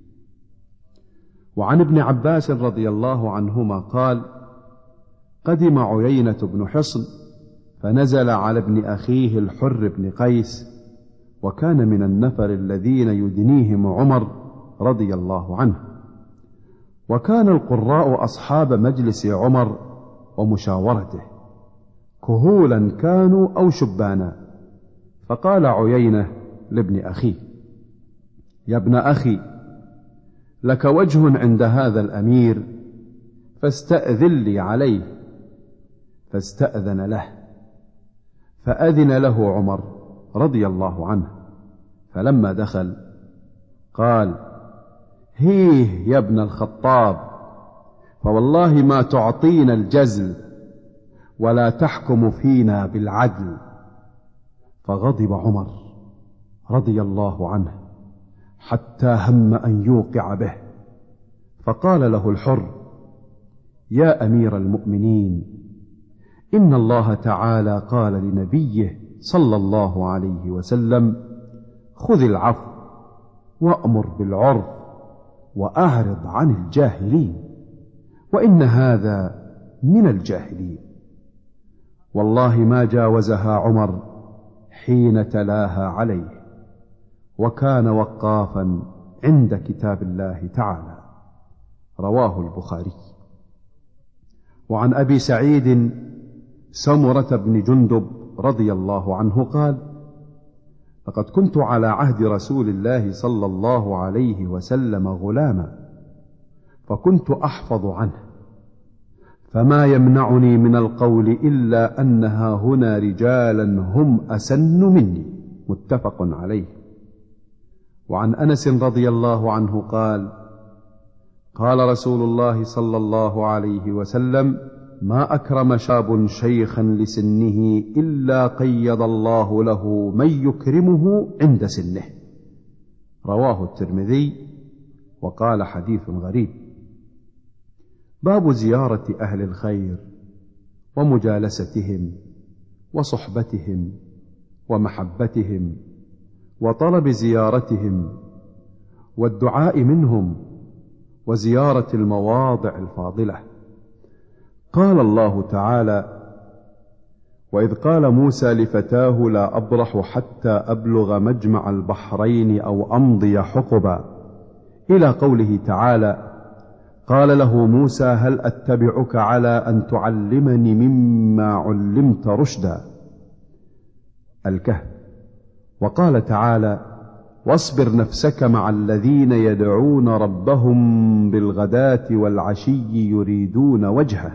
وعن ابن عباس رضي الله عنهما قال: قدم عيينة بن حصن فنزل على ابن أخيه الحر بن قيس، وكان من النفر الذين يدنيهم عمر رضي الله عنه. وكان القراء أصحاب مجلس عمر ومشاورته، كهولا كانوا أو شبانا. فقال عيينة لابن أخيه: يا ابن أخي، لك وجه عند هذا الأمير، فاستأذن لي عليه. فاستأذن له، فأذن له عمر رضي الله عنه، فلما دخل قال: هيه يا ابن الخطاب، فوالله ما تعطينا الجزل ولا تحكم فينا بالعدل. فغضب عمر رضي الله عنه حتى هم أن يوقع به، فقال له الحر: يا أمير المؤمنين، إن الله تعالى قال لنبيه صلى الله عليه وسلم: خذ العفو وأمر بالعرف وأعرض عن الجاهلين، وإن هذا من الجاهلين. والله ما جاوزها عمر حين تلاها عليه، وكان وقافا عند كتاب الله تعالى. رواه البخاري. وعن أبي سعيد سمرة بن جندب رضي الله عنه قال: لقد كنت على عهد رسول الله صلى الله عليه وسلم غلاما، فكنت أحفظ عنه، فما يمنعني من القول إلا أنها هنا رجالا هم أسن مني. متفق عليه. وعن أنس رضي الله عنه قال: قال رسول الله صلى الله عليه وسلم: ما أكرم شاب شيخا لسنه إلا قيض الله له من يكرمه عند سنه. رواه الترمذي وقال حديث غريب. باب زيارة أهل الخير ومجالستهم وصحبتهم ومحبتهم وطلب زيارتهم والدعاء منهم وزيارة المواضع الفاضلة. قال الله تعالى: وإذ قال موسى لفتاه لا أبرح حتى أبلغ مجمع البحرين أو أمضي حقبا، إلى قوله تعالى: قال له موسى هل أتبعك على أن تعلمني مما علمت رشدا. الكهف. وقال تعالى: واصبر نفسك مع الذين يدعون ربهم بالغداة والعشي يريدون وجهه.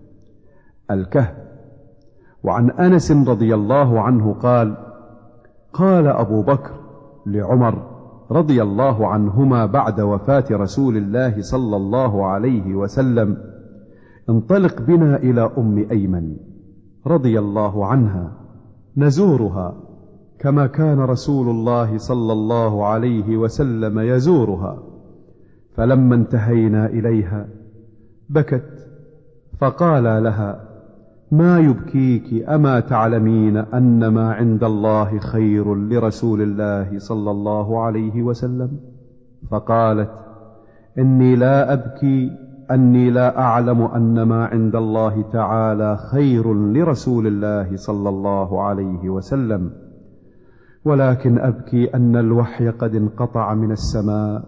الكهف. وعن أنس رضي الله عنه قال: قال أبو بكر لعمر رضي الله عنهما بعد وفاة رسول الله صلى الله عليه وسلم: انطلق بنا إلى أم أيمن رضي الله عنها نزورها كما كان رسول الله صلى الله عليه وسلم يزورها. فلما انتهينا إليها بكت، فقال لها: ما يبكيك؟ أما تعلمين أن ما عند الله خير لرسول الله صلى الله عليه وسلم؟ فقالت: إني لا أبكي أني لا أعلم أن ما عند الله تعالى خير لرسول الله صلى الله عليه وسلم، ولكن أبكي أن الوحي قد انقطع من السماء.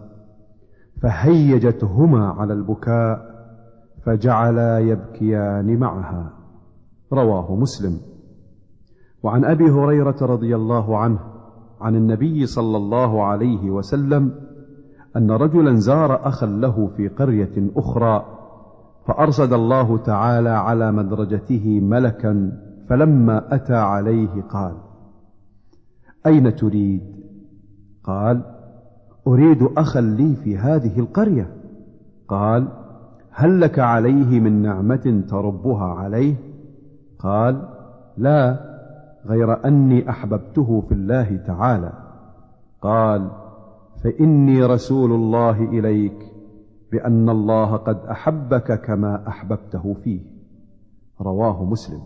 فهيجتهما على البكاء فجعلا يبكيان معها. رواه مسلم. وعن أبي هريرة رضي الله عنه عن النبي صلى الله عليه وسلم أن رجلا زار أخا له في قرية أخرى، فأرصد الله تعالى على مدرجته ملكا، فلما أتى عليه قال: أين تريد؟ قال: أريد أخا لي في هذه القرية. قال: هل لك عليه من نعمة تربها عليه؟ قال: لا، غير أني أحببته في الله تعالى. قال: فإني رسول الله إليك بأن الله قد أحبك كما أحببته فيه. رواه مسلم.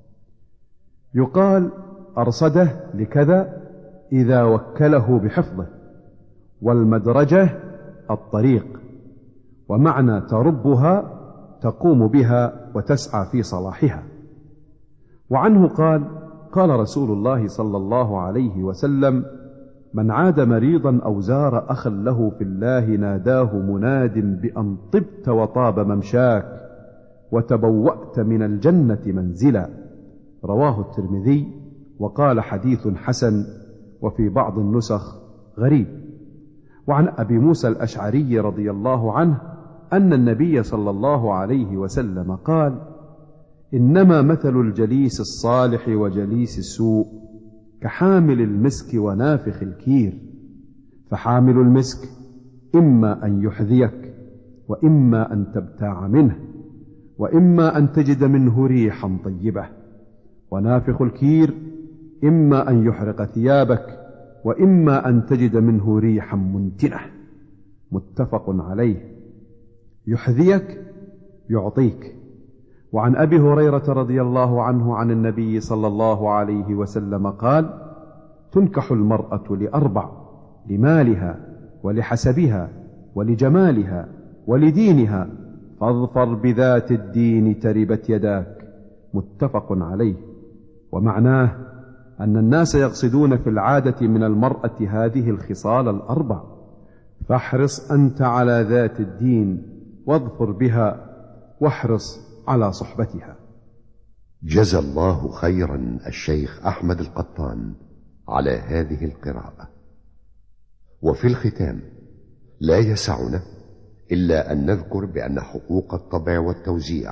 يقال أرصده لكذا إذا وكله بحفظه، والمدرجة الطريق، ومعنى تربها تقوم بها وتسعى في صلاحها. وعنه قال: قال رسول الله صلى الله عليه وسلم: من عاد مريضا أو زار أخا له في الله ناداه مناد بأن طبت وطاب ممشاك وتبوأت من الجنة منزلا. رواه الترمذي وقال حديث حسن، وفي بعض النسخ غريب. وعن أبي موسى الأشعري رضي الله عنه أن النبي صلى الله عليه وسلم قال: إنما مثل الجليس الصالح وجليس السوء كحامل المسك ونافخ الكير، فحامل المسك إما أن يحذيك، وإما أن تبتاع منه، وإما أن تجد منه ريحا طيبة، ونافخ الكير إما أن يحرق ثيابك، وإما أن تجد منه ريحا منتنة. متفق عليه. يحذيك يعطيك. وعن أبي هريرة رضي الله عنه عن النبي صلى الله عليه وسلم قال: تنكح المرأة لأربع: لمالها ولحسبها ولجمالها ولدينها، فاظفر بذات الدين تربت يداك. متفق عليه. ومعناه أن الناس يقصدون في العادة من المرأة هذه الخصال الأربع، فاحرص أنت على ذات الدين واظفر بها، واحرص على صحبتها. جزى الله خيرا الشيخ أحمد القطان على هذه القراءة. وفي الختام لا يسعنا إلا أن نذكر بأن حقوق الطبع والتوزيع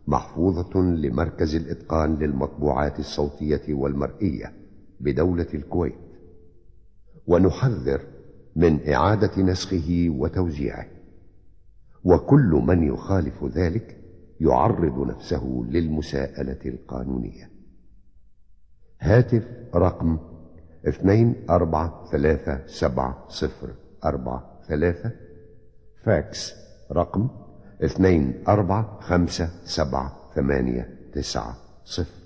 محفوظة لمركز الإتقان للمطبوعات الصوتية والمرئية بدولة الكويت، ونحذر من إعادة نسخه وتوزيعه، وكل من يخالف ذلك يعرض نفسه للمساءلة القانونية. هاتف رقم 243704 فاكس رقم 24577890.